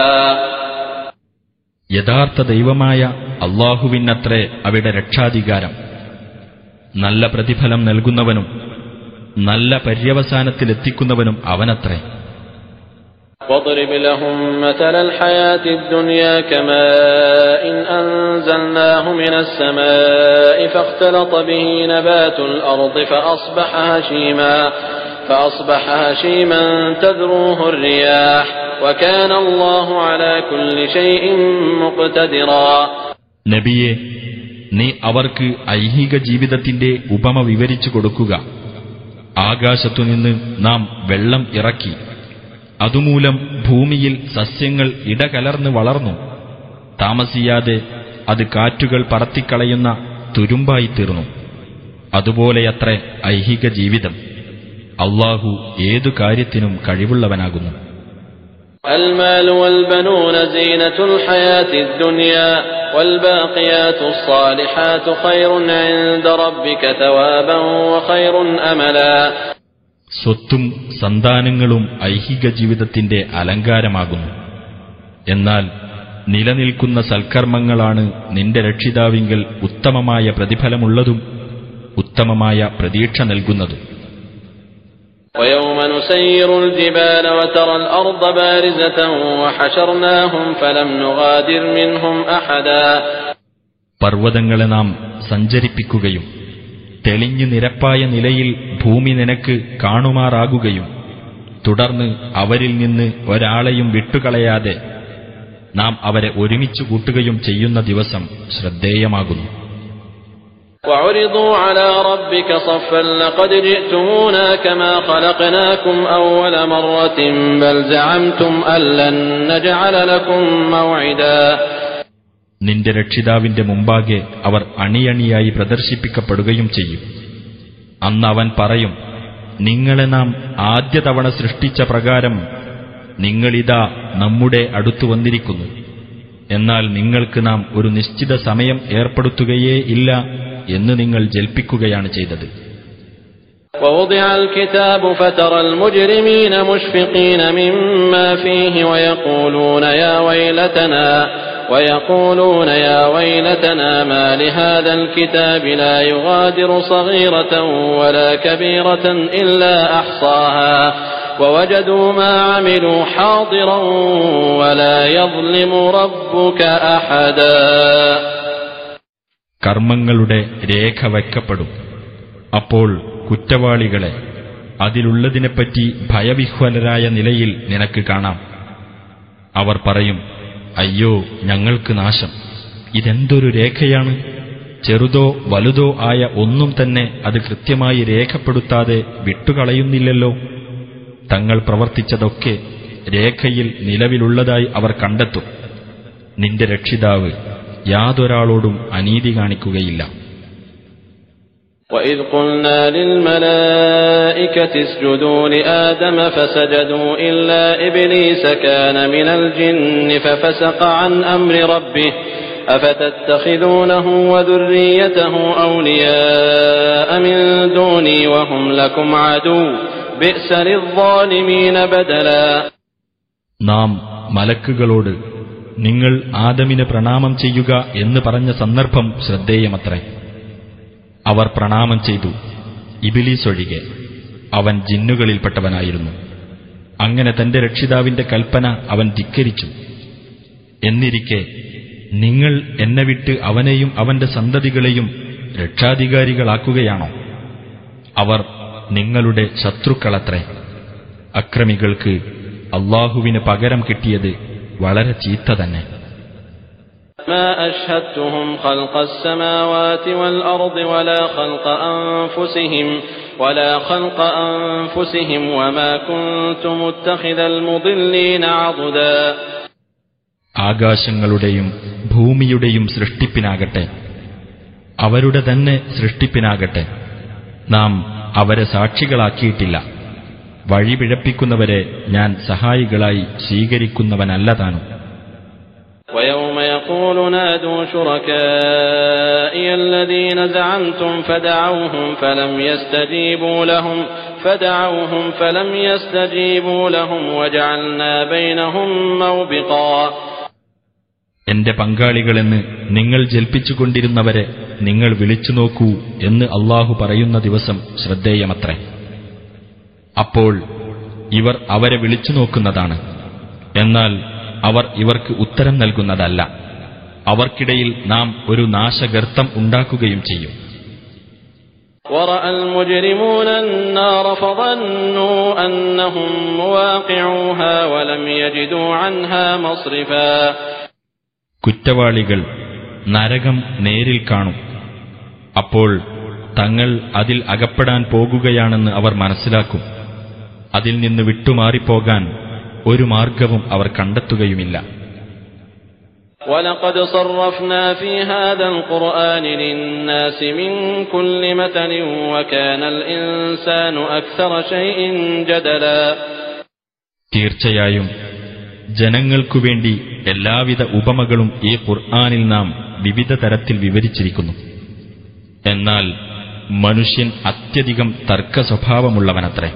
യഥാർത്ഥ ദൈവമായ അല്ലാഹുവിനത്രേ അവിടെ രക്ഷാധികാരം. നല്ല പ്രതിഫലം നൽകുന്നവനും നല്ല പര്യവസാനത്തിലെത്തിക്കുന്നവനും അവനത്രേ. واضرب لهم مثل الحياة الدنيا كماء أنزلناه من السماء فاختلط به نبات الأرض فأصبح هشيما فأصبح هشيما تذروه الرياح وكان الله على كل شيء مقتدرا. നബിയെ, നീ അവർക്ക് ഐഹിക ജീവിതത്തിന്റെ ഉപമ വിവരിച്ചു കൊടുക്കുക. ആകാശത്തുനിന്ന് നാം വെള്ളം ഇറക്കി, അതുമൂലം ഭൂമിയിൽ സസ്യങ്ങൾ ഇടകലർന്ന് വളർന്നു. താമസിയാതെ അത് കാറ്റുകൾ പറത്തിക്കളയുന്ന തുരുമ്പായിത്തീർന്നു. അതുപോലെയത്രേ ഐഹിക ജീവിതം. അല്ലാഹു ഏതു കാര്യത്തിനും കഴിവുള്ളവനാകുന്നു. المال والبنون زينة الحياة الدنيا والباقيات الصالحات خير عند ربك ثوابا وخير أملا. സ്വത്തും സന്താനങ്ങളും ഐഹിക ജീവിതത്തിന്റെ അലങ്കാരമാകുന്നു. എന്നാൽ നിലനിൽക്കുന്ന സൽക്കർമ്മങ്ങളാണ് നിന്റെ രക്ഷിതാവിങ്കൽ ഉത്തമമായ പ്രതിഫലമുള്ളതും ഉത്തമമായ പ്രതീക്ഷ നൽകുന്നതും. ويوم نسير الجبال وترى الأرض بارزة وحشرناهم فلم نغادر منهم أحدا. പർവ്വതങ്ങളെ നാം സഞ്ചരിപ്പിക്കുകയും തെളിഞ്ഞു നിരപ്പായ നിലയിൽ ഭൂമി നിനക്ക് കാണുമാറാകുകയും തുടർന്ന് അവരിൽ നിന്ന് ഒരാളെയും വിട്ടുകളയാതെ നാം അവരെ ഒരുമിച്ചു കൂട്ടുകയും ചെയ്യുന്ന ദിവസം ശ്രദ്ധേയമാകുന്നു. وعرضوا على ربك صفا لقد جئتمونا كما خلقناكم أول مرة بل زعمتم أن لن نجعل لكم موعدا. നിന്റെ രക്ഷിതാവിന്റെ മുമ്പാകെ അവർ അണിയണിയായി പ്രദർശിപ്പിക്കപ്പെടുകയും ചെയ്യും. അന്ന് അവൻ പറയും, നിങ്ങളെ നാം ആദ്യ തവണ സൃഷ്ടിച്ച പ്രകാരം നിങ്ങളിതാ നമ്മുടെ അടുത്തു വന്നിരിക്കുന്നു. എന്നാൽ നിങ്ങൾക്ക് നാം ഒരു നിശ്ചിത സമയം ഏർപ്പെടുത്തുകയേ ഇല്ല എന്ന് നിങ്ങൾ ജൽപ്പിക്കുകയാണ് ചെയ്തത്. ووضع الكتاب فترى المجرمين مشفقين مما فيه ويقولون يا ويلتنا ويقولون يا ويلتنا ما لهذا الكتاب لا يغادر صغيرة ولا كبيرة إلا أحصاها ووجدوا ما عملوا حاضرا ولا يظلم ربك أحدا. കർമ്മങ്ങളുടെ രേഖ വയ്ക്കപ്പെടും. അപ്പോൾ കുറ്റവാളികളെ അതിലുള്ളതിനെപ്പറ്റി ഭയവിഹ്വലരായ നിലയിൽ നിനക്ക് കാണാം. അവർ പറയും, അയ്യോ ഞങ്ങൾക്ക് നാശം, ഇതെന്തൊരു രേഖയാണ്! ചെറുതോ വലുതോ ആയ ഒന്നും തന്നെ അത് കൃത്യമായി രേഖപ്പെടുത്താതെ വിട്ടുകളയുന്നില്ലല്ലോ. തങ്ങൾ പ്രവർത്തിച്ചതൊക്കെ രേഖയിൽ നിലവിലുള്ളതായി അവർ കണ്ടെത്തും. നിന്റെ രക്ഷിതാവ് യാതൊരാളോടും അനീതി കാണിക്കുകയില്ല. وَإِذْ قُلْنَا لِلْمَلَائِكَةِ اسْجُدُوا لِآدَمَ فَسَجَدُوا إِلَّا إِبْلِيسَ كَانَ مِنَ الْجِنِّ فَفَسَقَ عَنْ أَمْرِ رَبِّهِ أَفَتَتَّخِذُونَهُ وَذُرِّيَّتَهُ أَوْلِيَاءَ مِنْ دُونِي وَهُمْ لَكُمْ عَدُوٌّ بِئْسَ لِلظَّالِمِينَ بَدَلًا. നാം മലക്കുകളോട് നിങ്ങൾ ആദമിന് പ്രണാമം ചെയ്യുക എന്ന് പറഞ്ഞ സന്ദർഭം ശ്രദ്ധേയമത്രേ. അവർ പ്രണാമം ചെയ്തു, ഇബ്ലീസ് ഒഴികെ. അവൻ ജിന്നുകളിൽപ്പെട്ടവനായിരുന്നു. അങ്ങനെ തന്റെ രക്ഷിതാവിന്റെ കൽപ്പന അവൻ ധിക്കരിച്ചു. എന്നിരിക്കെ നിങ്ങൾ എന്നെ വിട്ട് അവനെയും അവന്റെ സന്തതികളെയും രക്ഷാധികാരികളാക്കുകയാണോ? അവർ നിങ്ങളുടെ ശത്രുക്കളത്രേ. അക്രമികൾക്ക് അല്ലാഹുവിന് പകരം കിട്ടിയത് വളരെ ചീത്ത തന്നെ. ما أشهدتهم خلق السماوات والأرض ولا خلق أنفسهم ولا خلق أنفسهم وما كنت متخذ المضلين عضدا. ആകാശങ്ങളുടെയും ഭൂമിയുടെയും സൃഷ്ടിപ്പിനാകട്ടെ അവരുടെ തന്നെ സൃഷ്ടിപ്പിനാകട്ടെ നാം അവരെ സാക്ഷികളാക്കിയിട്ടില്ല. വഴിപിഴപ്പിക്കുന്നവരെ ഞാൻ സഹായികളായി സ്വീകരിക്കുന്നവനല്ല താനും. ويوم يقول نادوا شركائي الذين زعمتم فدعوهم فلم يستجيبوا لهم فدعوهم فلم يستجيبوا لهم وجعلنا بينهم موبقا. എന്റെ പങ്കാളികളെന്ന് നിങ്ങൾ ജൽപ്പിച്ചുകൊണ്ടിരുന്നവരെ നിങ്ങൾ വിളിച്ചു നോക്കൂ എന്ന് അല്ലാഹു പറയുന്ന ദിവസം ശ്രദ്ധേയമത്രേ. അപ്പോൾ ഇവർ അവരെ വിളിച്ചു നോക്കുന്നതാണ്. എന്നാൽ അവർ ഇവർക്ക് ഉത്തരം നൽകുന്നതല്ല. അവർക്കിടയിൽ നാം ഒരു നാശഗർത്തം ഉണ്ടാക്കുകയും ചെയ്യും. وَرَأَى الْمُجْرِمُونَ النَّارَ فَظَنُّوا أَنَّهُمْ مُوَاقِعُوهَا وَلَمْ يَجِدُوا عَنْهَا مَصْرِفًا. കുറ്റവാളികൾ നരകം നേരിൽ കാണും. അപ്പോൾ തങ്ങൾ അതിൽ അകപ്പെടാൻ പോകുകയാണെന്ന് അവർ മനസ്സിലാക്കും. അതിൽ നിന്ന് വിട്ടുമാറിപ്പോകാൻ ഒരു മാർഗവും അവർ കണ്ടെത്തുകയുമില്ല. وَلَقَدْ صَرَّفْنَا فِي هَذَا الْقُرْآنِ لِلنَّاسِ مِنْ كُلِّ مَثَلٍ وَكَانَ الْإِنسَانُ أَكْثَرَ شَيْءٍ جَدَلًا. തീർച്ചയായും ജനങ്ങൾക്കുവേണ്ടി എല്ലാവിധ ഉപമകളും ഈ ഖുർആനിൽ നാം വിവിധ തരത്തിൽ വിവരിച്ചിരിക്കുന്നു. എന്നാൽ മനുഷ്യൻ അത്യധികം തർക്ക സ്വഭാവമുള്ളവനത്രേ.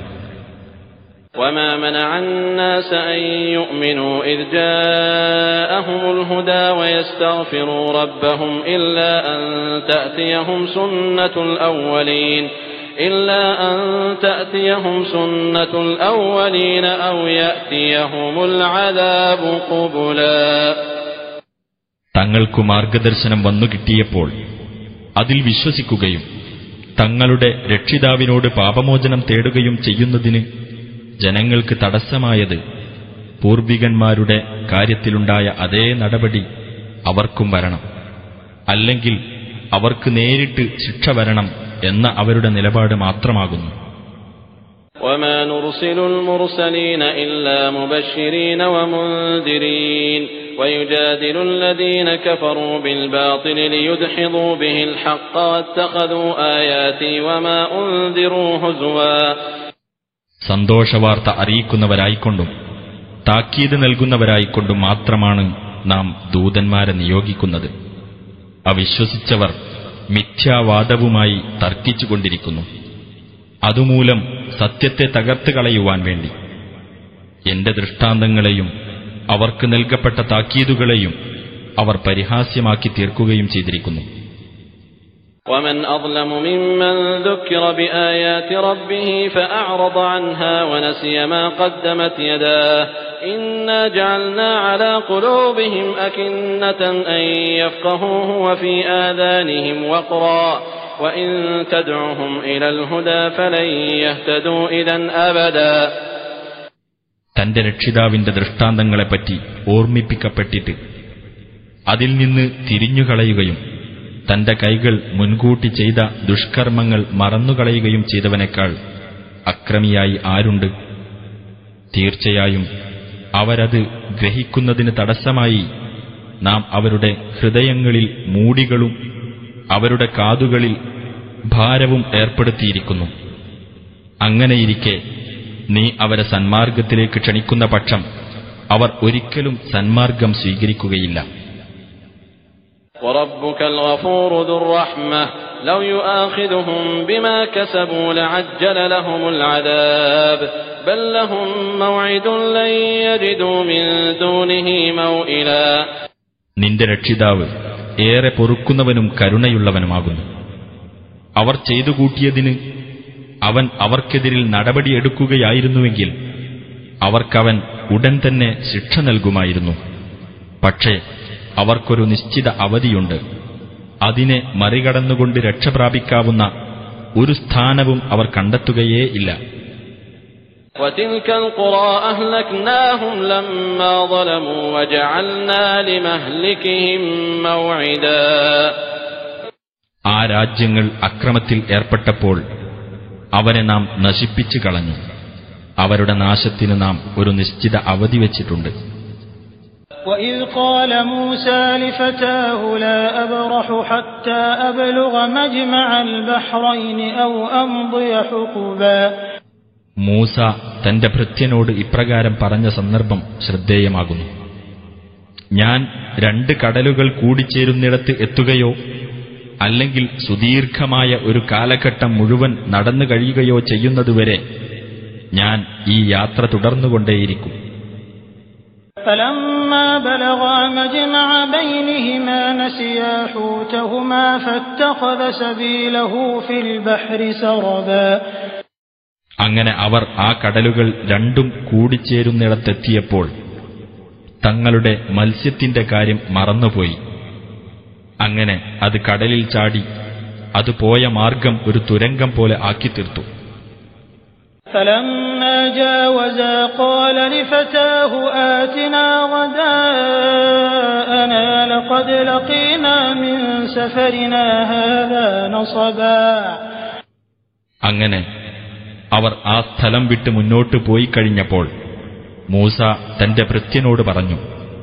وَمَا مَنَعَ النَّاسَ أَن يُؤْمِنُوا إِذْ جَاءَهُمُ الْهُدَى وَيَسْتَغْفِرُوا رَبَّهُمْ إِلَّا أَن تَأْتِيَهُمْ سُنَّةُ الْأَوَّلِينَ إِلَّا أَن تَأْتِيَهُمْ سُنَّةُ الْأَوَّلِينَ أَوْ يَأْتِيَهُمُ الْعَذَابُ قُبُلًا. തങ്ങൾക്കു മാർഗദർശനം വന്നു കിട്ടിയപ്പോൾ അതിൽ വിശ്വസിക്കുകയും തങ്ങളുടെ രക്ഷിതാവിനോട് പാപമോചനം തേടുകയും ചെയ്യുന്നതിന് ജനങ്ങൾക്ക് തടസ്സമായത് പൂർവികന്മാരുടെ കാര്യത്തിലുണ്ടായ അതേ നടപടി അവർക്കും വരണം, അല്ലെങ്കിൽ അവർക്ക് നേരിട്ട് ശിക്ഷ വരണം എന്ന അവരുടെ നിലപാട് മാത്രമാകുന്നു. وَمَا نُرْسِلُ الْمُرْسَلِينَ إِلَّا مُبَشِّرِينَ وَمُنذِرِينَ وَيُجَادِلُ الَّذِينَ كَفَرُوا بِالْبَاطِلِ لِيُدْحِضُوا بِهِ الْحَقَّ وَاتَّخَذُوا آيَاتِي وَمَا أُنذِرُوا هُزُوًا. സന്തോഷവാർത്ത അറിയിക്കുന്നവരായിക്കൊണ്ടും താക്കീത് നൽകുന്നവരായിക്കൊണ്ടും മാത്രമാണ് നാം ദൂതന്മാരെ നിയോഗിക്കുന്നത്. അവിശ്വസിച്ചവർ മിഥ്യാവാദവുമായി തർക്കിച്ചുകൊണ്ടിരിക്കുന്നു. അതുമൂലം സത്യത്തെ തകർത്ത് കളയുവാൻ വേണ്ടി എന്റെ ദൃഷ്ടാന്തങ്ങളെയും അവർക്ക് നൽകപ്പെട്ട താക്കീതുകളെയും അവർ പരിഹാസ്യമാക്കി തീർക്കുകയും ചെയ്തിരിക്കുന്നു. وَمَنْ أَظْلَمُ مِمَّنْ ذُكِّرَ بِآيَاتِ رَبِّهِ فَأَعْرَضَ عَنْهَا وَنَسِيَ مَا قَدَّمَتْ يَدَاهُ إِنَّا جَعَلْنَا عَلَى قُلُوبِهِمْ أَكِنَّةً أَن يَفْقَهُوهُ وَفِي آذَانِهِمْ وَقْرًا وَإِن تَدْعُهُمْ إِلَى الْهُدَى فَلَن يَهْتَدُوا إِذًا أَبَدًا. തന്റെ രക്ഷിതാവിന്റെ ദൃഷ്ടാന്തങ്ങളെപ്പറ്റി ഓർമ്മിപ്പിക്കപ്പെട്ടിട്ട് അതിൽ നിന്ന് തിരിഞ്ഞുകളയുകയും തന്റെ കൈകൾ മുൻകൂട്ടി ചെയ്ത ദുഷ്കർമ്മങ്ങൾ മറന്നുകളയുകയും ചെയ്തവനേക്കാൾ അക്രമിയായി ആരുണ്ട്? തീർച്ചയായും അവരത് ഗ്രഹിക്കുന്നതിന് തടസ്സമായി നാം അവരുടെ ഹൃദയങ്ങളിൽ മൂടികളും അവരുടെ കാതുകളിൽ ഭാരവും ഏർപ്പെടുത്തിയിരിക്കുന്നു. അങ്ങനെയിരിക്കെ നീ അവരെ സന്മാർഗത്തിലേക്ക് ക്ഷണിക്കുന്ന പക്ഷം അവർ ഒരിക്കലും സന്മാർഗം സ്വീകരിക്കുകയില്ല. وَرَبُّكَ الْغَفُورُ ذُو الرَّحْمَةِ لَوْ يُؤَاخِذُهُم بِمَا كَسَبُوا لَعَجَّلَ لَهُمُ الْعَذَابَ بَل لَّهُم مَّوْعِدٌ لَّن يَجِدُوا مِن دُونِهِ مَوْئِلًا. നിന്റെ രക്ഷിതാവ് ഏറെ പൊറുക്കുന്നവനും കരുണയുള്ളവനുമാകുന്നു. അവർ ചെയ്തു കൂട്ടിയതിന് അവൻ അവർക്കെതിരിൽ നടപടിയെടുക്കുകയായിരുന്നുവെങ്കിൽ അവർക്കവൻ ഉടൻ തന്നെ ശിക്ഷ നൽകുമായിരുന്നു. പക്ഷേ അവർക്കൊരു നിശ്ചിത അവധിയുണ്ട്. അതിനെ മറികടന്നുകൊണ്ട് രക്ഷപ്രാപിക്കാവുന്ന ഒരു സ്ഥാനവും അവർ കണ്ടെത്തുകയേ ഇല്ല. وَتِلْكَ الْقُرَى أَهْلَكْنَاهُمْ لَمَّا ظَلَمُوا وَجَعَلْنَا لِمَهْلِكِهِم مَّوْعِدًا. ആ രാജ്യങ്ങൾ അക്രമത്തിൽ ഏർപ്പെട്ടപ്പോൾ അവരെ നാം നശിപ്പിച്ചു കളഞ്ഞു. അവരുടെ നാശത്തിന് നാം ഒരു നിശ്ചിത അവധി വച്ചിട്ടുണ്ട്. وَإِذْ قَالَ مُوسَى لِفَتَاهُ لَا أَبْرَحُ حَتَّى أَبْلُغَ مَجْمَعَ الْبَحْرَيْنِ أَوْ أَمْضِيَ حُقُبًا. മൂസ തന്റെ ഭൃത്യനോട് ഇപ്രകാരം പറഞ്ഞ സന്ദർഭം ശ്രദ്ധേയമാകുന്നു. ഞാൻ രണ്ട് കടലുകൾ കൂടിച്ചേരുന്നിടത്ത് എത്തുകയോ അല്ലെങ്കിൽ സുദീർഘമായ ഒരു കാലഘട്ടം മുഴുവൻ നടന്നു കഴിയുകയോ ചെയ്യുന്നതുവരെ ഞാൻ ഈ യാത്ര തുടർന്നുകൊണ്ടേയിരിക്കും. فَلَمَّا بَلَغَا مَجْمَعَ بَيْنِهِمَا نَسِيَا حُوتَهُمَا فَاتَّخَذَ سَبِيلَهُ فِي الْبَحْرِ سَرَبًا. അങ്ങനെ അവർ ആ കടലുകൾ രണ്ടും കൂടിച്ചേരുന്നിടത്തെത്തിയപ്പോൾ തങ്ങളുടെ മത്സ്യത്തിന്റെ കാര്യം മറന്നുപോയി. അങ്ങനെ അത് കടലിൽ ചാടി അത് പോയ മാർഗം ഒരു തുരങ്കം പോലെ ആക്കിത്തീർത്തു. فَلَمَّا جَاوَزَا قَالَ لِفَتَاهُ آتِنَا غَدَاءَنَا لَقَدْ لَقِينَا مِنْ سَفَرِنَا هَذَا نَصَبًا. അങ്ങനെ അവർ ആ സ്ഥലം വിട്ട് മുന്നോട്ട് പോയി കഴിഞ്ഞപ്പോൾ മൂസ തന്റെ ഭൃത്യനോട് പറഞ്ഞു,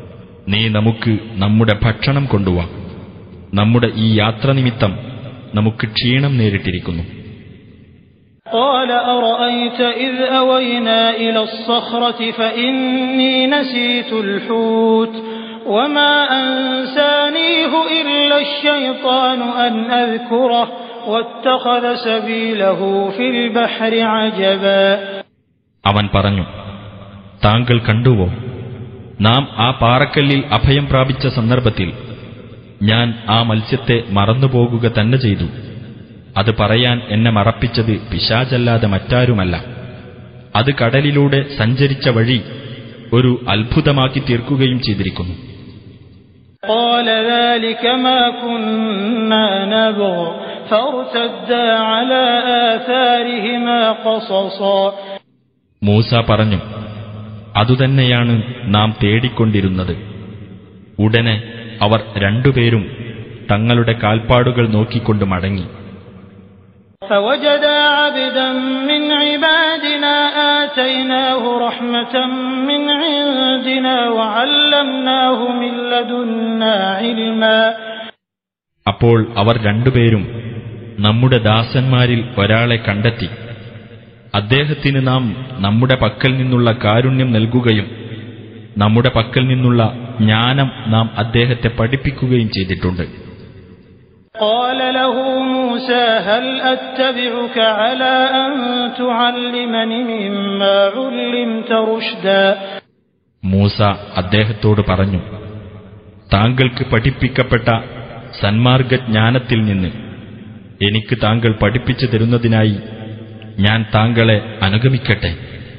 നീ നമുക്ക് നമ്മുടെ ഭക്ഷണം കൊണ്ടുവാ, നമ്മുടെ ഈ യാത്ര നിമിത്തം നമുക്ക് ക്ഷീണം നേരിട്ടിരിക്കുന്നു. قال أرأيت إذ أوينا إلى الصخرة فإني نسيت الحوت وما أنسانيه إلا الشيطان أن أذكره واتخذ سبيله في البحر عجبا. അവൻ പറഞ്ഞു, താങ്കൾ കണ്ടുവോ, നാം ആ പാറക്കല്ലിൽ അഭയം പ്രാപിച്ച സന്ദർഭത്തിൽ ഞാൻ ആ മത്സ്യത്തെ മറന്നുപോകുക തന്നെ ചെയ്തു. അത് പറയാൻ എന്നെ മറപ്പിച്ചത് പിശാചല്ലാതെ മറ്റാരുമല്ല. അത് കടലിലൂടെ സഞ്ചരിച്ച വഴി ഒരു അത്ഭുതമാക്കി തീർക്കുകയും ചെയ്തിരിക്കുന്നു. قال ذلك ما كنا نبغ فارتدا على آثارهما قصصا. മൂസ പറഞ്ഞു, അതുതന്നെയാണ് നാം തേടിക്കൊണ്ടിരുന്നത്. ഉടനെ അവർ രണ്ടുപേരും തങ്ങളുടെ കാൽപ്പാടുകൾ നോക്കിക്കൊണ്ട് മടങ്ങി. فوجدا عبدا من عبادنا آتيناه رحمة من عندنا وعلمناه من لدنا علما. അപ്പോൾ അവർ രണ്ടുപേരും നമ്മുടെ ദാസന്മാരിൽ ഒരാളെ കണ്ടെത്തി. അദ്ദേഹത്തിന് നാം നമ്മുടെ പക്കൽ നിന്നുള്ള കാരുണ്യം നൽകുകയും നമ്മുടെ പക്കൽ നിന്നുള്ള ജ്ഞാനം നാം അദ്ദേഹത്തെ പഠിപ്പിക്കുകയും ചെയ്തിട്ടുണ്ട്. قال له موسى هل أتبعك على أن تعلمني مما علمت رشدا. മൂസ അദ്ദേഹത്തോട് പറഞ്ഞു, താങ്കൾക്ക് പഠിപ്പിക്കപ്പെട്ട സന്മാർഗജ്ഞാനത്തിൽ നിന്ന് എനിക്ക് താങ്കൾ പഠിപ്പിച്ചു തരുന്നതിനായി ഞാൻ താങ്കളെ അനുഗമിക്കട്ടെ.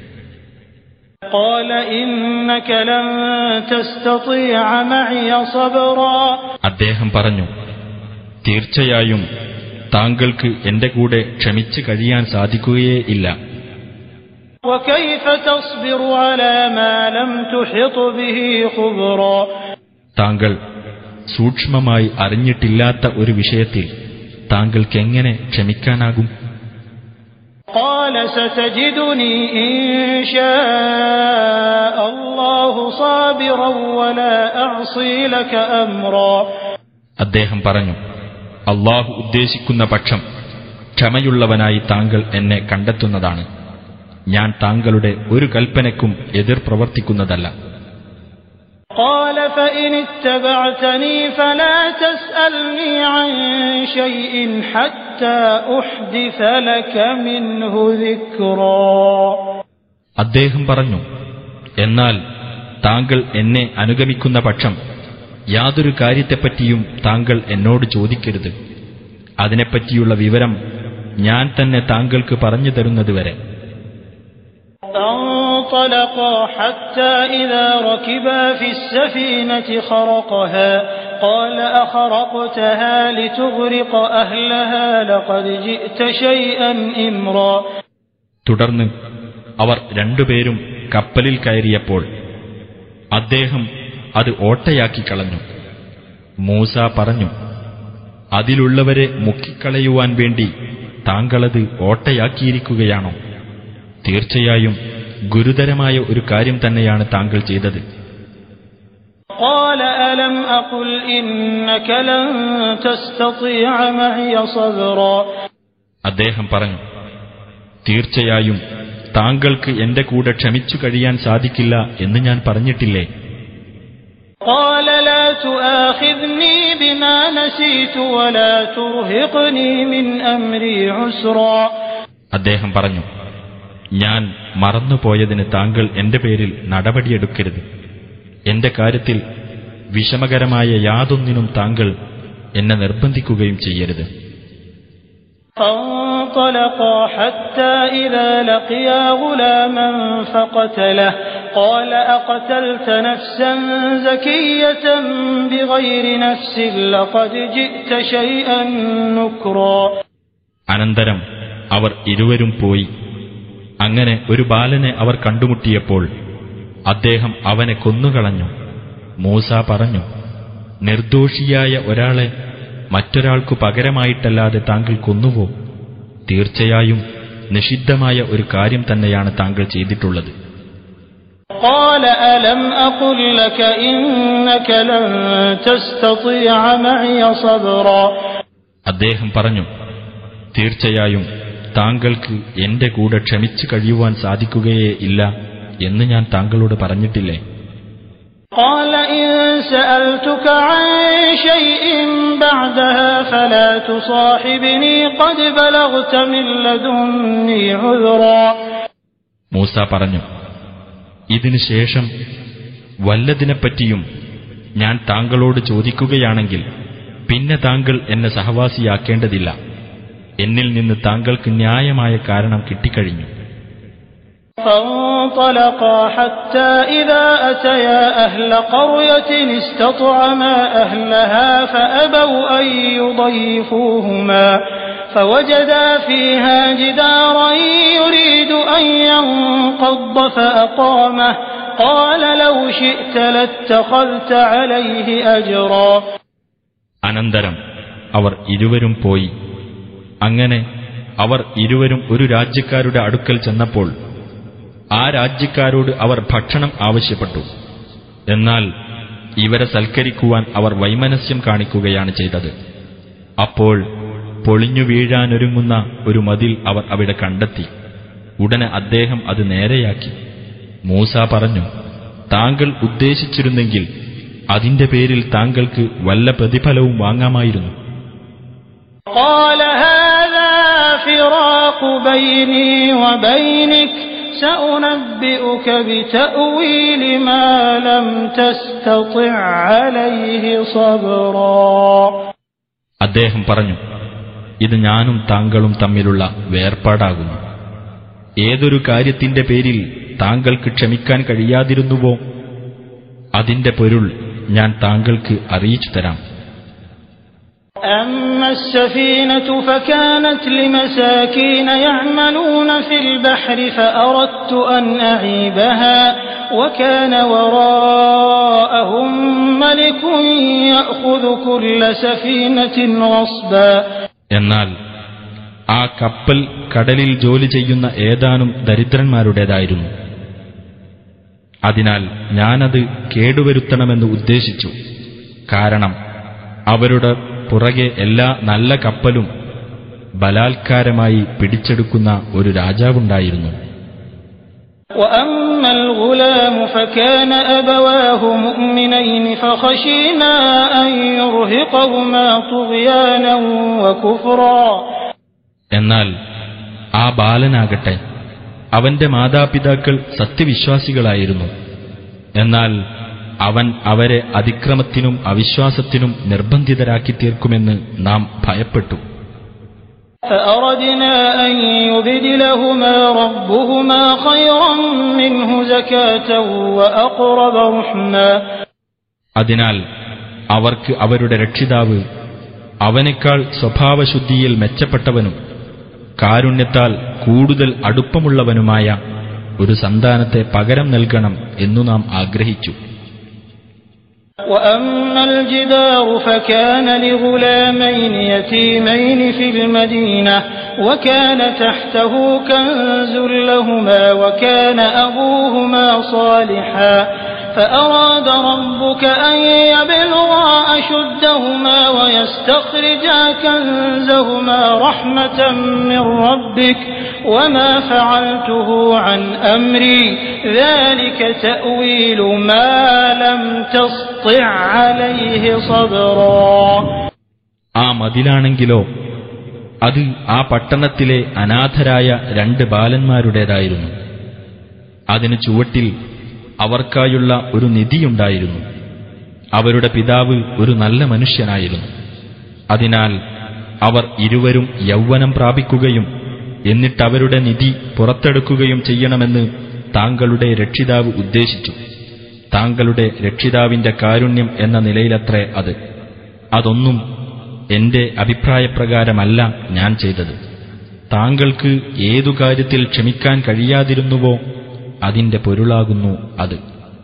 قال إنك لن تستطيع معي صبرا. അദ്ദേഹം പറഞ്ഞു, തീർച്ചയായും താങ്കൾക്ക് എന്റെ കൂടെ ക്ഷമിച്ചു കഴിയാൻ സാധിക്കുകയേ ഇല്ല. وكيف تصبر على ما لم تحط به خبرا. താങ്കൾ സൂക്ഷ്മമായി അറിഞ്ഞിട്ടില്ലാത്ത ഒരു വിഷയത്തിൽ താങ്കൾക്ക് എങ്ങനെ ക്ഷമിക്കാനാകും? قال ستجدني إن شاء الله صابرا ولا أعصي لك أمرا. അദ്ദേഹം പറഞ്ഞു, അള്ളാഹു ഉദ്ദേശിക്കുന്ന പക്ഷം ക്ഷമയുള്ളവനായി താങ്കൾ എന്നെ കണ്ടെത്തുന്നതാണ്. ഞാൻ താങ്കളുടെ ഒരു കൽപ്പനയ്ക്കും എതിർ പ്രവർത്തിക്കുന്നതല്ല. قال فإن اتبعتني فلا تسألني عن شيء حتى أحدث لك منه ذكرا. അദ്ദേഹം പറഞ്ഞു, എന്നാൽ താങ്കൾ എന്നെ അനുഗമിക്കുന്ന പക്ഷം യാതൊരു കാര്യത്തെപ്പറ്റിയും താങ്കൾ എന്നോട് ചോദിക്കരുത്. അതിനെപ്പറ്റിയുള്ള വിവരം ഞാൻ തന്നെ താങ്കൾക്ക് പറഞ്ഞു തരുന്നതുവരെ. فانطلقا حتى إذا ركبا في السفينة خرقها قال أخرقتها لتغرق أهلها لقد جئت شيئا إمرا. തുടർന്ന് അവർ രണ്ടുപേരും കപ്പലിൽ കയറിയപ്പോൾ അദ്ദേഹം അത് ഓട്ടയാക്കി കളഞ്ഞു. മൂസ പറഞ്ഞു, അതിലുള്ളവരെ മുക്കിക്കളയുവാൻ വേണ്ടി താങ്കളത് ഓട്ടയാക്കിയിരിക്കുകയാണോ? തീർച്ചയായും ഗുരുതരമായ ഒരു കാര്യം തന്നെയാണ് താങ്കൾ ചെയ്തത്. قال ألم أقل إنك لن تستطيع معي صبرا. അദ്ദേഹം പറഞ്ഞു, തീർച്ചയായും താങ്കൾക്ക് എന്റെ കൂടെ ക്ഷമിച്ചു കഴിയാൻ സാധിക്കില്ല എന്ന് ഞാൻ പറഞ്ഞിട്ടില്ലേ? قال لا تؤاخذني بما نسيت ولا ترهقني من أمري عسرا. അദ്ദേഹം പറഞ്ഞു, ഞാൻ മറന്നുപോയതിന് താങ്കൾ എന്റെ പേരിൽ നടപടിയെടുക്കരുത്. എന്റെ കാര്യത്തിൽ വിഷമകരമായ യാതൊന്നിനും താങ്കൾ എന്നെ നിർബന്ധിക്കുകയും ചെയ്യരുത്. فانطلقا حتى إذا لقيا غلاما فقتله قال أقتلت نفسا زكية بغير نفس لقد جئت شيئا نكرا. അനന്തരം അവർ ഇരുവരും പോയി. അങ്ങനെ ഒരു ബാലനെ അവർ കണ്ടുമുട്ടിയപ്പോൾ അദ്ദേഹം അവനെ കൊന്നുകളഞ്ഞു. മൂസ പറഞ്ഞു, നിർദോഷിയായ ഒരാളെ മറ്റൊരാൾക്കു പകരമായിട്ടല്ലാതെ താങ്കൾ കൊന്നുവോ? തീർച്ചയായും നിഷിദ്ധമായ ഒരു കാര്യം തന്നെയാണ് താങ്കൾ ചെയ്തിട്ടുള്ളത്. قال ألم أقل لك إنك لن تستطيع معي صبرا. അദ്ദേഹം പറഞ്ഞു, തീർച്ചയായും താങ്കൾക്ക് എന്റെ കൂടെ ക്ഷമിച്ചു കഴിയുവാൻ സാധിക്കുകയേ ഇല്ല എന്ന് ഞാൻ താങ്കളോട് പറഞ്ഞിട്ടില്ലേ? قال إن سألتك عن شيء بعدها فلا تصاحبني قد بلغت من لدني عذرا. മൂസ പറഞ്ഞു, ഇതിനു ശേഷം വല്ലതിനെപ്പറ്റിയും ഞാൻ താങ്കളോട് ചോദിക്കുകയാണെങ്കിൽ പിന്നെ താങ്കൾ എന്നെ സഹവാസിയാക്കേണ്ടതില്ല. എന്നിൽ നിന്ന് താങ്കൾക്ക് ന്യായമായ കാരണം കിട്ടിക്കഴിഞ്ഞു. فانطلقا حتى إذا أتيا أهل قرية استطعما أهلها فأبوا أن يضيفوهما فوجدا فيها جدارا يريد أن ينقض فأقامه قال لو شئت لاتخذت عليه أجرا. അനന്തരം അവർ ഇരുവരും പോയി. അങ്ങനെ അവർ ഇരുവരും ഒരു രാജ്യക്കാരുടെ അടുക്കൽ ചെന്നപ്പോൾ ആ രാജ്യക്കാരോട് അവർ ഭക്ഷണം ആവശ്യപ്പെട്ടു. എന്നാൽ ഇവരെ സൽക്കരിക്കുവാൻ അവർ വൈമനസ്യം കാണിക്കുകയാണ് ചെയ്തത്. അപ്പോൾ പൊളിഞ്ഞു വീഴാനൊരുങ്ങുന്ന ഒരു മതിൽ അവർ അവിടെ കണ്ടെത്തി. ഉടനെ അദ്ദേഹം അത് നേരെയാക്കി. മൂസ പറഞ്ഞു, താങ്കൾ ഉദ്ദേശിച്ചിരുന്നെങ്കിൽ അതിന്റെ പേരിൽ താങ്കൾക്ക് വല്ല പ്രതിഫലവും വാങ്ങാമായിരുന്നു. قال هذا فراق بيني وبينك سأنبئك بتأويل ما لم تستطع عليه صبرا. അദ്ദേഹം പറഞ്ഞു, ഇത് ഞാനും താങ്കളും തമ്മിലുള്ള വേർപാടാകുന്നു. ഏതൊരു കാര്യത്തിന്റെ പേരിൽ താങ്കൾക്ക് ക്ഷമിക്കാൻ കഴിയാതിരുന്നുവോ അതിന്റെ പൊരുൾ ഞാൻ താങ്കൾക്ക് അറിയിച്ചു തരാം. أما السفينة فكانت لمساكين يعملون في البحر فأردت أن أعيبها وكان وراءهم ملك يأخذ كل سفينة غصبا. എന്നാൽ ആ കപ്പൽ കടലിൽ ജോലി ചെയ്യുന്ന ഏതാനും ദരിദ്രന്മാരുടേതായിരുന്നു. അതിനാൽ ഞാനത് കേടുവരുത്തണമെന്ന് ഉദ്ദേശിച്ചു. കാരണം അവരുടെ പുറകെ എല്ലാ നല്ല കപ്പലും ബലാത്കാരമായി പിടിച്ചെടുക്കുന്ന ഒരു രാജാവുണ്ടായിരുന്നു. وأما الغلام فكان أبواه مؤمنين فخشينا أن يرهقهما طغيانا وكفرا. എന്നാൽ ആ ബാലനാകട്ടെ അവന്റെ മാതാപിതാക്കൾ സത്യവിശ്വാസികളായിരുന്നു. എന്നാൽ അവൻ അവരെ അതിക്രമത്തിനും അവിശ്വാസത്തിനും നിർബന്ധിതരാക്കി തീർക്കുമെന്ന് നാം ഭയപ്പെട്ടു. فأردنا أن يبدلهما ربهما خيرا منه زكاة وأقرب رحما. അതിനാൽ അവർക്ക് അവരുടെ രക്ഷിതാവ് അവനേക്കാൾ സ്വഭാവശുദ്ധിയിൽ മെച്ചപ്പെട്ടവനും കാരുണ്യത്താൽ കൂടുതൽ അടുപ്പമുള്ളവനുമായ ഒരു സന്താനത്തെ പകരം നൽകണം എന്നു നാം ആഗ്രഹിച്ചു. وأما الجدار فكان لغلامين يتيمين في المدينة وكان تحته كنز لهما وكان أبوهما صالحا فأراد ربك أن يبلغا أشدهما ويستخرجا كنزهما رحمة من ربك وما فعلته عن أمري ذلك تأويل ما لم تسطع عليه صبرا. ആ മതിലാണെങ്കിലോ അത് ആ പട്ടണത്തിലെ അനാഥരായ രണ്ട് ബാലന്മാരുടേതായിരുന്നു. അതിനു ചുവട്ടിൽ അവർക്കായുള്ള ഒരു നിധിയുണ്ടായിരുന്നു. അവരുടെ പിതാവ് ഒരു നല്ല മനുഷ്യനായിരുന്നു. അതിനാൽ അവർ ഇരുവരും യൗവനം പ്രാപിക്കുകയും എന്നിട്ടവരുടെ നിധി പുറത്തെടുക്കുകയും ചെയ്യണമെന്ന് താങ്കളുടെ രക്ഷിതാവ് ഉദ്ദേശിച്ചു. താങ്കളുടെ രക്ഷിതാവിന്റെ കാരുണ്യം എന്ന നിലയിലത്രേ അത്. അതൊന്നും എന്റെ അഭിപ്രായപ്രകാരമല്ല ഞാൻ ചെയ്തത്. താങ്കൾക്ക് ഏതു കാര്യത്തിൽ ക്ഷമിക്കാൻ കഴിയാതിരുന്നുവോ അതിന്റെ പൊരുളാകുന്നു അത്.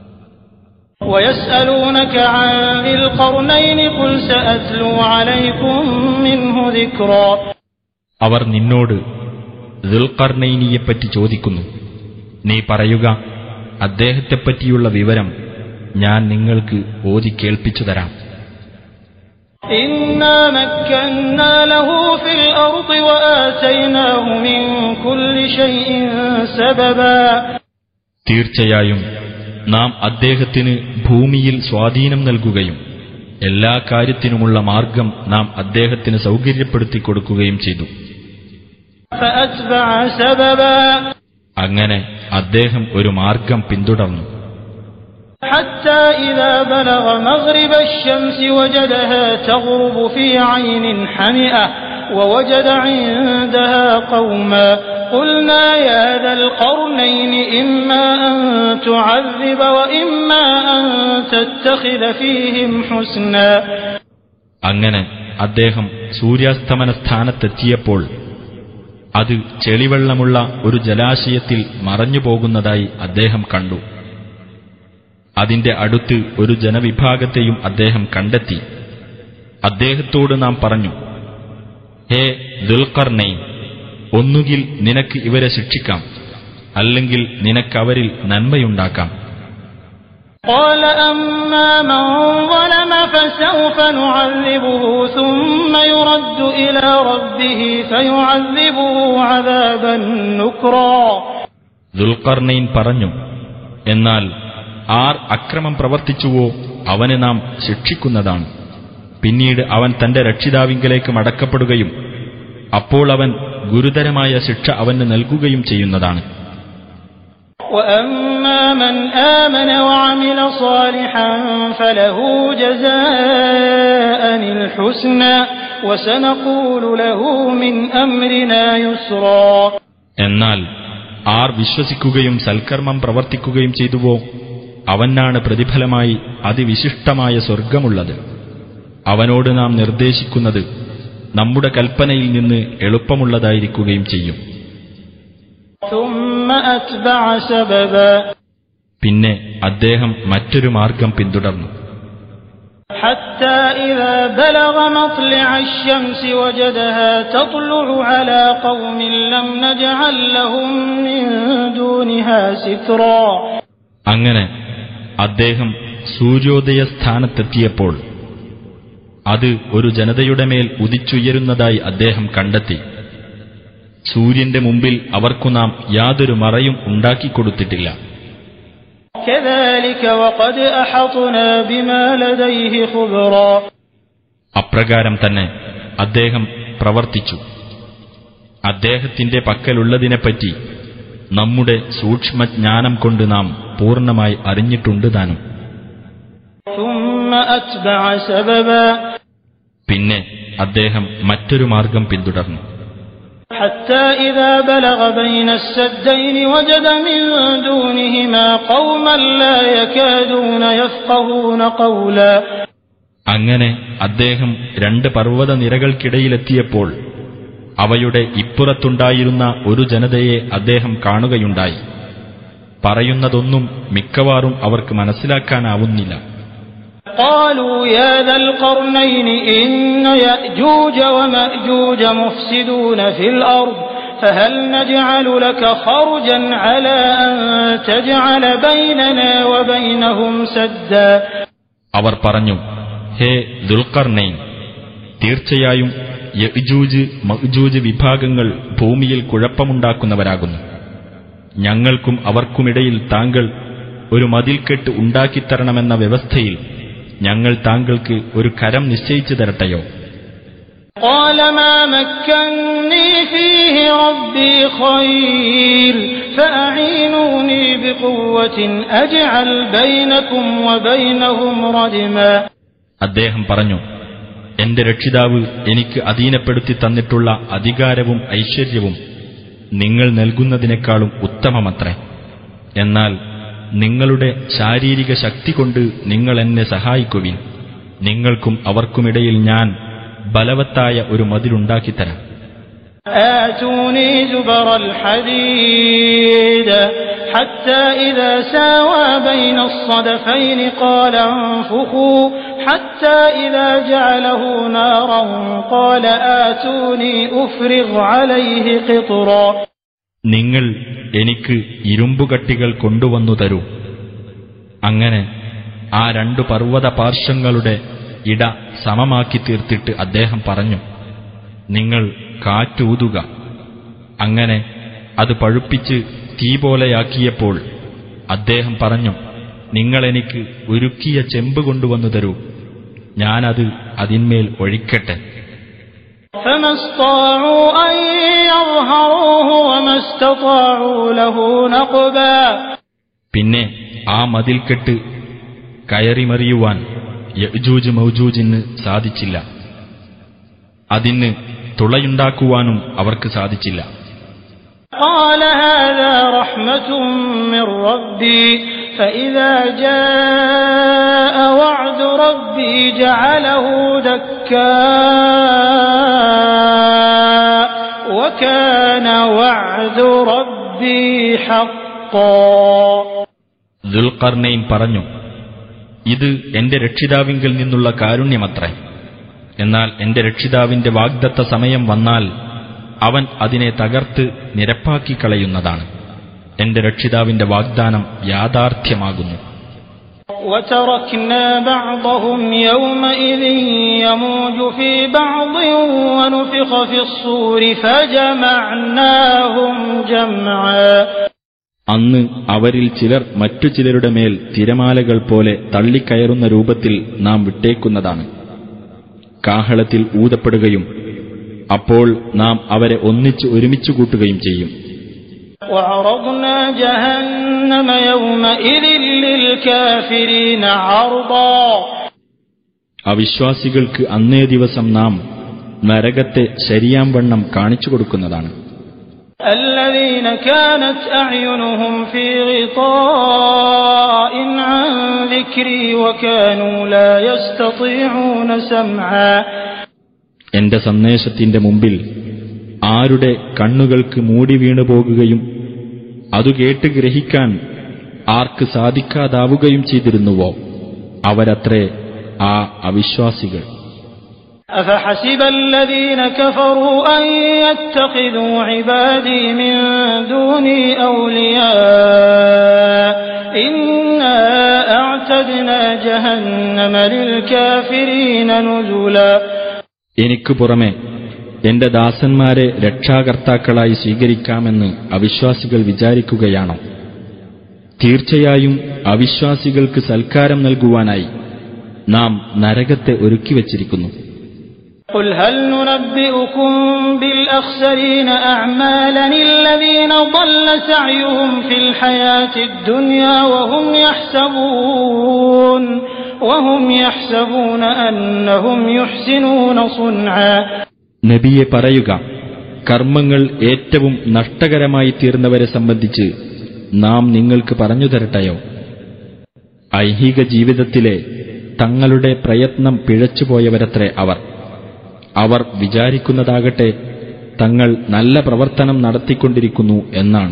ويسألونك عن ذي القرنين قل سأتلو عليكم منه ذكرا. അവർ നിന്നോട് ദുൽഖർനൈനിയെപ്പറ്റി ചോദിക്കുന്നു. നീ പറയുക, അദ്ദേഹത്തെപ്പറ്റിയുള്ള വിവരം ഞാൻ നിങ്ങൾക്ക് ഓതി കേൾപ്പിച്ചു തരാം. ഇന്നാ മക്കന്നാ ലഹു ഫിൽ അർളി വആതൈനാഹു മിൻ കുല്ലി ശൈഇൻ സബബാ. തീർച്ചയായും നാം അദ്ദേഹത്തിന് ഭൂമിയിൽ സ്വാധീനം നൽകുകയും എല്ലാ കാര്യത്തിനുമുള്ള മാർഗം നാം അദ്ദേഹത്തിന് സൗകര്യപ്പെടുത്തി കൊടുക്കുകയും ചെയ്തു. ഫഅത്ബഅ സബബാ. അങ്ങനെ അദ്ദേഹം ഒരു മാർഗം പിന്തുടർന്നു. حتى إذا بلغ مغرب الشمس وجدها تغرب في عين حمئة ووجد عندها قوما قلنا يا ذا القرنين إما أن تعذب وإما أن تتخذ فيهم حسنا. അങ്ങനെ അദ്ദേഹം സൂര്യാസ്തമന സ്ഥാനത്തെത്തിയപ്പോൾ അത് ചെളിവെള്ളമുള്ള ഒരു ജലാശയത്തിൽ മറഞ്ഞു പോകുന്നതായി അദ്ദേഹം കണ്ടു. അതിന്റെ അടുത്ത് ഒരു ജനവിഭാഗത്തെയും അദ്ദേഹം കണ്ടെത്തി. അദ്ദേഹത്തോട് നാം പറഞ്ഞു, ഹേ ദുൽഖർനൈൻ, ഒന്നുകിൽ നിനക്ക് ഇവരെ ശിക്ഷിക്കാം, അല്ലെങ്കിൽ നിനക്കവരിൽ നന്മയുണ്ടാക്കാം. قال أما من ظلم فسوف نعذبه ثم يرد إلى ربه فيعذبه عذابا نكرا. ദുൽഖർനൈൻ പറഞ്ഞു, എന്നാൽ ആർ അക്രമം പ്രവർത്തിച്ചുവോ അവനെ നാം ശിക്ഷിക്കുന്നതാണ്. പിന്നീട് അവൻ തന്റെ രക്ഷിതാവിങ്കലേക്ക് മടക്കപ്പെടുകയും അപ്പോൾ അവൻ ഗുരുതരമായ ശിക്ഷ അവന് നൽകുകയും ചെയ്യുന്നതാണ്. وأما من آمن وعمل صالحا فله جزاء الحسنى وسنقول له من أمرنا يسرا. എന്നാൽ ആർ വിശ്വസിക്കുകയും സൽക്കർമ്മം പ്രവർത്തിക്കുകയും ചെയ്തുവോ അവനാണ് പ്രതിഫലമായി അതിവിശിഷ്ടമായ സ്വർഗമുള്ളത്. അവനോട് നാം നിർദ്ദേശിക്കുന്നത് നമ്മുടെ കൽപ്പനയിൽ നിന്ന് എളുപ്പമുള്ളതായിരിക്കുകയും ചെയ്യും. പിന്നെ അദ്ദേഹം മറ്റൊരു മാർഗം പിന്തുടർന്നു. حتى إذا بلغ مطلع الشمس وجدها تطلع على قوم لم نجعل لهم من دونها سترا. അങ്ങനെ അദ്ദേഹം സൂര്യോദയ സ്ഥാനത്തെത്തിയപ്പോൾ അത് ഒരു ജനതയുടെ മേൽ ഉദിച്ചുയരുന്നതായി അദ്ദേഹം കണ്ടെത്തി. സൂര്യന്റെ മുമ്പിൽ അവർക്കു നാം യാതൊരു മറയും ഉണ്ടാക്കിക്കൊടുത്തിട്ടില്ല. അപ്രകാരം തന്നെ അദ്ദേഹം പ്രവർത്തിച്ചു. അദ്ദേഹത്തിന്റെ പക്കലുള്ളതിനെപ്പറ്റി നമ്മുടെ സൂക്ഷ്മജ്ഞാനം കൊണ്ട് നാം പൂർണ്ണമായി അറിഞ്ഞിട്ടുണ്ട് താനും. പിന്നെ അദ്ദേഹം മറ്റൊരു മാർഗം പിന്തുടർന്നു. حتى إذا بلغ بين السدين وجد من دونهما قوما لا يكادون يفقهون قولا. അങ്ങനെ അദ്ദേഹം രണ്ട് പർവ്വത നിരകൾക്കിടയിലെത്തിയപ്പോൾ അവയുടെ ഇപ്പുറത്തുണ്ടായിരുന്ന ഒരു ജനതയെ അദ്ദേഹം കാണുകയുണ്ടായി. പറയുന്നതൊന്നും മിക്കവാറും അവർക്ക് മനസ്സിലാക്കാനാവുന്നില്ല. قالوا يا ذا القرنين إن يأجوج ومأجوج مفسدون في الأرض فهل نجعل لك خرجا على أن تجعل بيننا وبينهم سدا. അവർ പറഞ്ഞു, ഹേ ദുൽഖർനൈൻ, തീർച്ചയായും യഅ്ജൂജ് മഅ്ജൂജ് വിഭാഗങ്ങൾ ഭൂമിയിൽ കുഴപ്പമുണ്ടാക്കുന്നവരാകുന്നു. ഞങ്ങൾക്കും അവർക്കുമിടയിൽ താങ്കൾ ഒരു മതിൽക്കെട്ട് ഉണ്ടാക്കിത്തരണമെന്ന വ്യവസ്ഥയിൽ ഞങ്ങൾ താങ്കൾക്ക് ഒരു കരം നിശ്ചയിച്ചു തരട്ടെയോ? قال ما مكنني فيه ربي خير فأعينوني بقوة أجعل بينكم وبينهم ردما. അദ്ദേഹം പറഞ്ഞു, എന്റെ രക്ഷിതാവ് എനിക്ക് അധീനപ്പെടുത്തി തന്നിട്ടുള്ള അധികാരവും ഐശ്വര്യവും നിങ്ങൾ നൽകുന്നതിനേക്കാളും ഉത്തമമത്രേ. എന്നാൽ നിങ്ങളുടെ ശാരീരിക ശക്തി കൊണ്ട് നിങ്ങൾ എന്നെ സഹായിക്കുവിൻ. നിങ്ങൾക്കും അവർക്കുമിടയിൽ ഞാൻ ബലവത്തായ ഒരു മതിലുണ്ടാക്കിത്തരാം. آتوني زبر الحديد حتى إذا ساوى بين الصدفين قال انفخوا حتى إذا جعله نارا قال آتوني أفرغ عليه قطرا. നിങ്ങൾ എനിക്ക് ഇരുമ്പുകട്ടികൾ കൊണ്ടുവന്നു തരൂ. അങ്ങനെ ആ രണ്ടു പർവ്വത പാർശ്വങ്ങളുടെ ഇട സമമാക്കി തീർത്തിട്ട് അദ്ദേഹം പറഞ്ഞു, നിങ്ങൾ കാറ്റൂതുക. അങ്ങനെ അത് പഴുപ്പിച്ച് തീ പോലെയാക്കിയപ്പോൾ അദ്ദേഹം പറഞ്ഞു, നിങ്ങളെനിക്ക് ഉരുക്കിയ ചെമ്പ് കൊണ്ടുവന്നു തരൂ, ഞാനത് അതിന്മേൽ ഒഴിക്കട്ടെ. പിന്നെ ആ മതിൽക്കെട്ട് കയറിമറിയുവാൻ യഅ്ജൂജ് മൗജൂജിന് സാധിച്ചില്ല, അതിന് തുളയുണ്ടാക്കുവാനും അവർക്ക് സാധിച്ചില്ല. قال هذا رحمة من ربي فإذا جاء وعد ربي جعله دكاء وكان وعد ربي حقا. ദുൽഖർനൈൻ പറഞ്ഞു, ഇത് എന്റെ രക്ഷിതാവിങ്കിൽ നിന്നുള്ള കാരുണ്യമത്രേ. എന്നാൽ എന്റെ രക്ഷിതാവിന്റെ വാഗ്ദത്ത സമയം വന്നാൽ അവൻ അതിനെ തകർത്ത് നിരപ്പാക്കി കളയുന്നതാണ്. എന്റെ രക്ഷിതാവിന്റെ വാഗ്ദാനം യാഥാർത്ഥ്യമാകുന്നു. وتركنا بعضهم يومئذ يموج في بعض ونفخ في الصور فجمعناهم جمعا. അന്ന് അവരിൽ ചിലർ മറ്റു ചിലരുടെ മേൽ തിരമാലകൾ പോലെ തള്ളിക്കയറുന്ന രൂപത്തിൽ നാം വിട്ടേക്കുന്നതാണ്. കാഹളത്തിൽ ഊതപ്പെടുകയും അപ്പോൾ നാം അവരെ ഒന്നിച്ച് ഒരുമിച്ചു കൂട്ടുകയും ചെയ്യും. وعرضنا جهنم يومئذ للكافرين عرضا. അവിശ്വാസികൾക്ക് അന്നേ ദിവസം നാം നരകത്തെ ശരിയാംവണ്ണം കാണിച്ചു കൊടുക്കുന്നതാണ്. الذين كانت أعينهم في غطاء عن ذكري وكانوا لا يستطيعون سمعا. എന്റെ സന്ദേശത്തിന്റെ മുമ്പിൽ ആരുടെ കണ്ണുകൾക്ക് മൂടി വീണു പോകുകയും അതു കേട്ട് ഗ്രഹിക്കാൻ ആർക്ക് സാധിക്കാതാവുകയും ചെയ്തിരുന്നുവോ അവരത്രേ ആ അവിശ്വാസികൾ. أفحسب الذين كفروا أن يتخذوا عبادي من دوني أولياء إنا أعتدنا جهنم للكافرين نزلا. എനിക്ക് പുറമെ എന്റെ ദാസന്മാരെ രക്ഷാകർത്താക്കളായി സ്വീകരിക്കാമെന്ന് അവിശ്വാസികൾ വിചാരിക്കുകയാണോ? തീർച്ചയായും അവിശ്വാസികൾക്ക് സൽക്കാരം നൽകുവാനായി നാം നരകത്തെ ഒരുക്കിവച്ചിരിക്കുന്നു. قل هل ننبئكم بالأخسرين أعمالا الذين ضل سعيهم في الحياة الدنيا وهم يحسبون وهم يحسبون أنهم يحسنون صنعا. നബിയെ പറയുക, കർമ്മങ്ങൾ ഏറ്റവും നഷ്ടകരമായി തീർന്നവരെ സംബന്ധിച്ച് നാം നിങ്ങൾക്ക് പറഞ്ഞു തരട്ടെയോ? ഐഹിക ജീവിതത്തിലെ തങ്ങളുടെ പ്രയത്നം പിഴച്ചുപോയവരത്രേ അവർ. അവർ വിചാരിക്കുന്നതാകട്ടെ തങ്ങൾ നല്ല പ്രവർത്തനം നടത്തിക്കൊണ്ടിരിക്കുന്നു എന്നാണ്.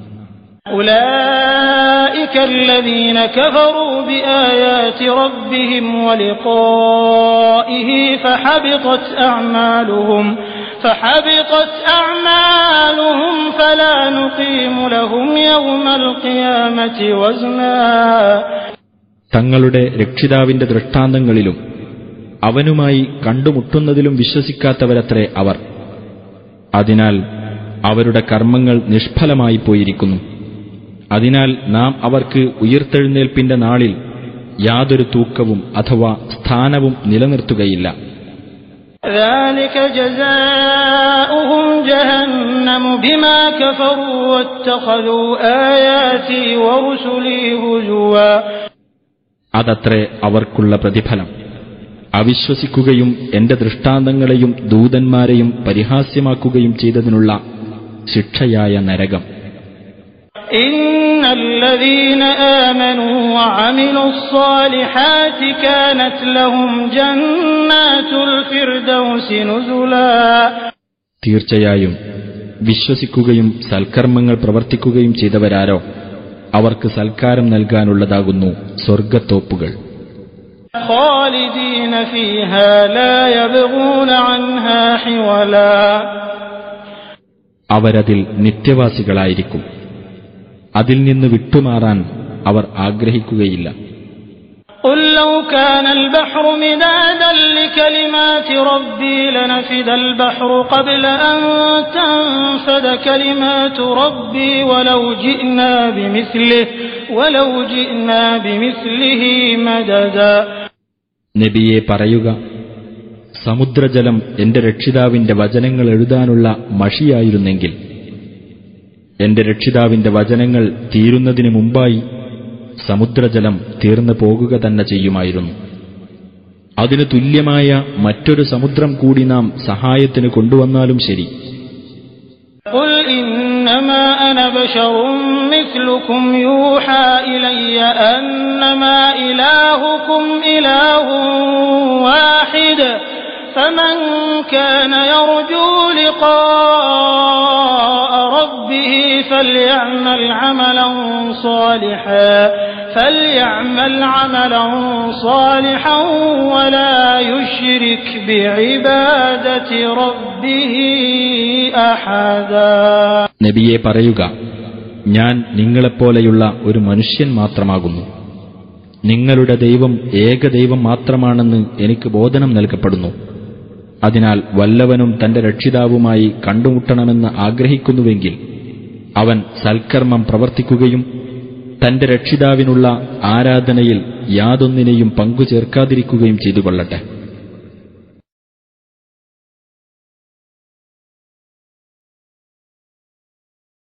أولئك الذين كفروا بآيات ربهم ولقائه فحبطت أعمالهم فحبطت أعمالهم فلا نقيم لهم يوم القيامة وزنا. തങ്ങളുടെ രക്ഷിതാവിന്റെ ദൃഷ്ടാന്തങ്ങളിലും അവനുമായി കണ്ടുമുട്ടുന്നതിലും വിശ്വസിക്കാത്തവരത്രേ അവർ. അതിനാൽ അവരുടെ കർമ്മങ്ങൾ നിഷ്ഫലമായി പോയിരിക്കുന്നു. അതിനാൽ നാം അവർക്ക് ഉയിർത്തെഴുന്നേൽപ്പിന്റെ നാളിൽ യാതൊരു തൂക്കവും അഥവാ സ്ഥാനവും നിലനിർത്തുകയില്ല. ذلك جزاؤهم جهنم بما كفروا واتخذوا آياتي ورسلي هزوا. അതത്രേ അവർക്കുള്ള പ്രതിഫലം. അവിശ്വസിക്കുകയും എന്റെ ദൃഷ്ടാന്തങ്ങളെയും ദൂതന്മാരെയും പരിഹാസ്യമാക്കുകയും ചെയ്തതിനുള്ള ശിക്ഷയായ നരകം. إن الذين آمنوا وعملوا الصالحات كانت لهم جنات الفردوس نزلا. തീർച്ചയായും വിശ്വസിക്കുകയും സൽക്കർമ്മങ്ങൾ പ്രവർത്തിക്കുകയും ചെയ്തവരാരോ അവർക്ക് സൽക്കാരം നൽകാനുള്ളതാകുന്നു സ്വർഗ്ഗത്തോപ്പുകൾ. خالدين فيها لا يبغون عنها حولا. അവരതിൽ നിത്യവാസികളായിരിക്കും, അതിൽ നിന്ന് വിട്ടുമാറാൻ അവർ ആഗ്രഹിക്കുകയില്ല. قل لو كان البحر مدادا لكلمات ربي لنفد البحر قبل أن تنفد كلمات ربي ولو جئنا بمثله ولو جئنا بمثله مددا. നബിയെ പറയുക, സമുദ്രജലം എന്റെ രക്ഷിതാവിന്റെ വചനങ്ങൾ എഴുതാനുള്ള മഷിയായിരുന്നെങ്കിൽ എന്റെ രക്ഷിതാവിന്റെ വചനങ്ങൾ തീരുന്നതിന് മുമ്പായി സമുദ്രജലം തീർന്നു പോകുക തന്നെ ചെയ്യുമായിരുന്നു. അതിനു തുല്യമായ മറ്റൊരു സമുദ്രം കൂടി നാം സഹായത്തിന് കൊണ്ടുവന്നാലും ശരി. قل إنما أنا بشر مثلكم يوحى إلي أنما إلهكم إله واحد فمن كان يرجو لقاء ربه فليعمل عملا صالحا فليعمل عملا صالحا ولا يشرك بعبادة ربه أحدا. നബിയെ പറയുക, ഞാൻ നിങ്ങളെപ്പോലെയുള്ള ഒരു മനുഷ്യൻ മാത്രമാകുന്നു. നിങ്ങളുടെ ദൈവം ഏകദൈവം മാത്രമാണെന്ന് എനിക്ക് ബോധനം നൽകപ്പെടുന്നു. അതിനാൽ വല്ലവനും തന്റെ രക്ഷിതാവുമായി കണ്ടുമുട്ടണമെന്ന് ആഗ്രഹിക്കുന്നുവെങ്കിൽ അവൻ സൽക്കർമ്മം പ്രവർത്തിക്കുകയും തന്റെ രക്ഷിതാവിനുള്ള ആരാധനയിൽ യാതൊന്നിനെയും പങ്കുചേർക്കാതിരിക്കുകയും ചെയ്തുകൊള്ളട്ടെ.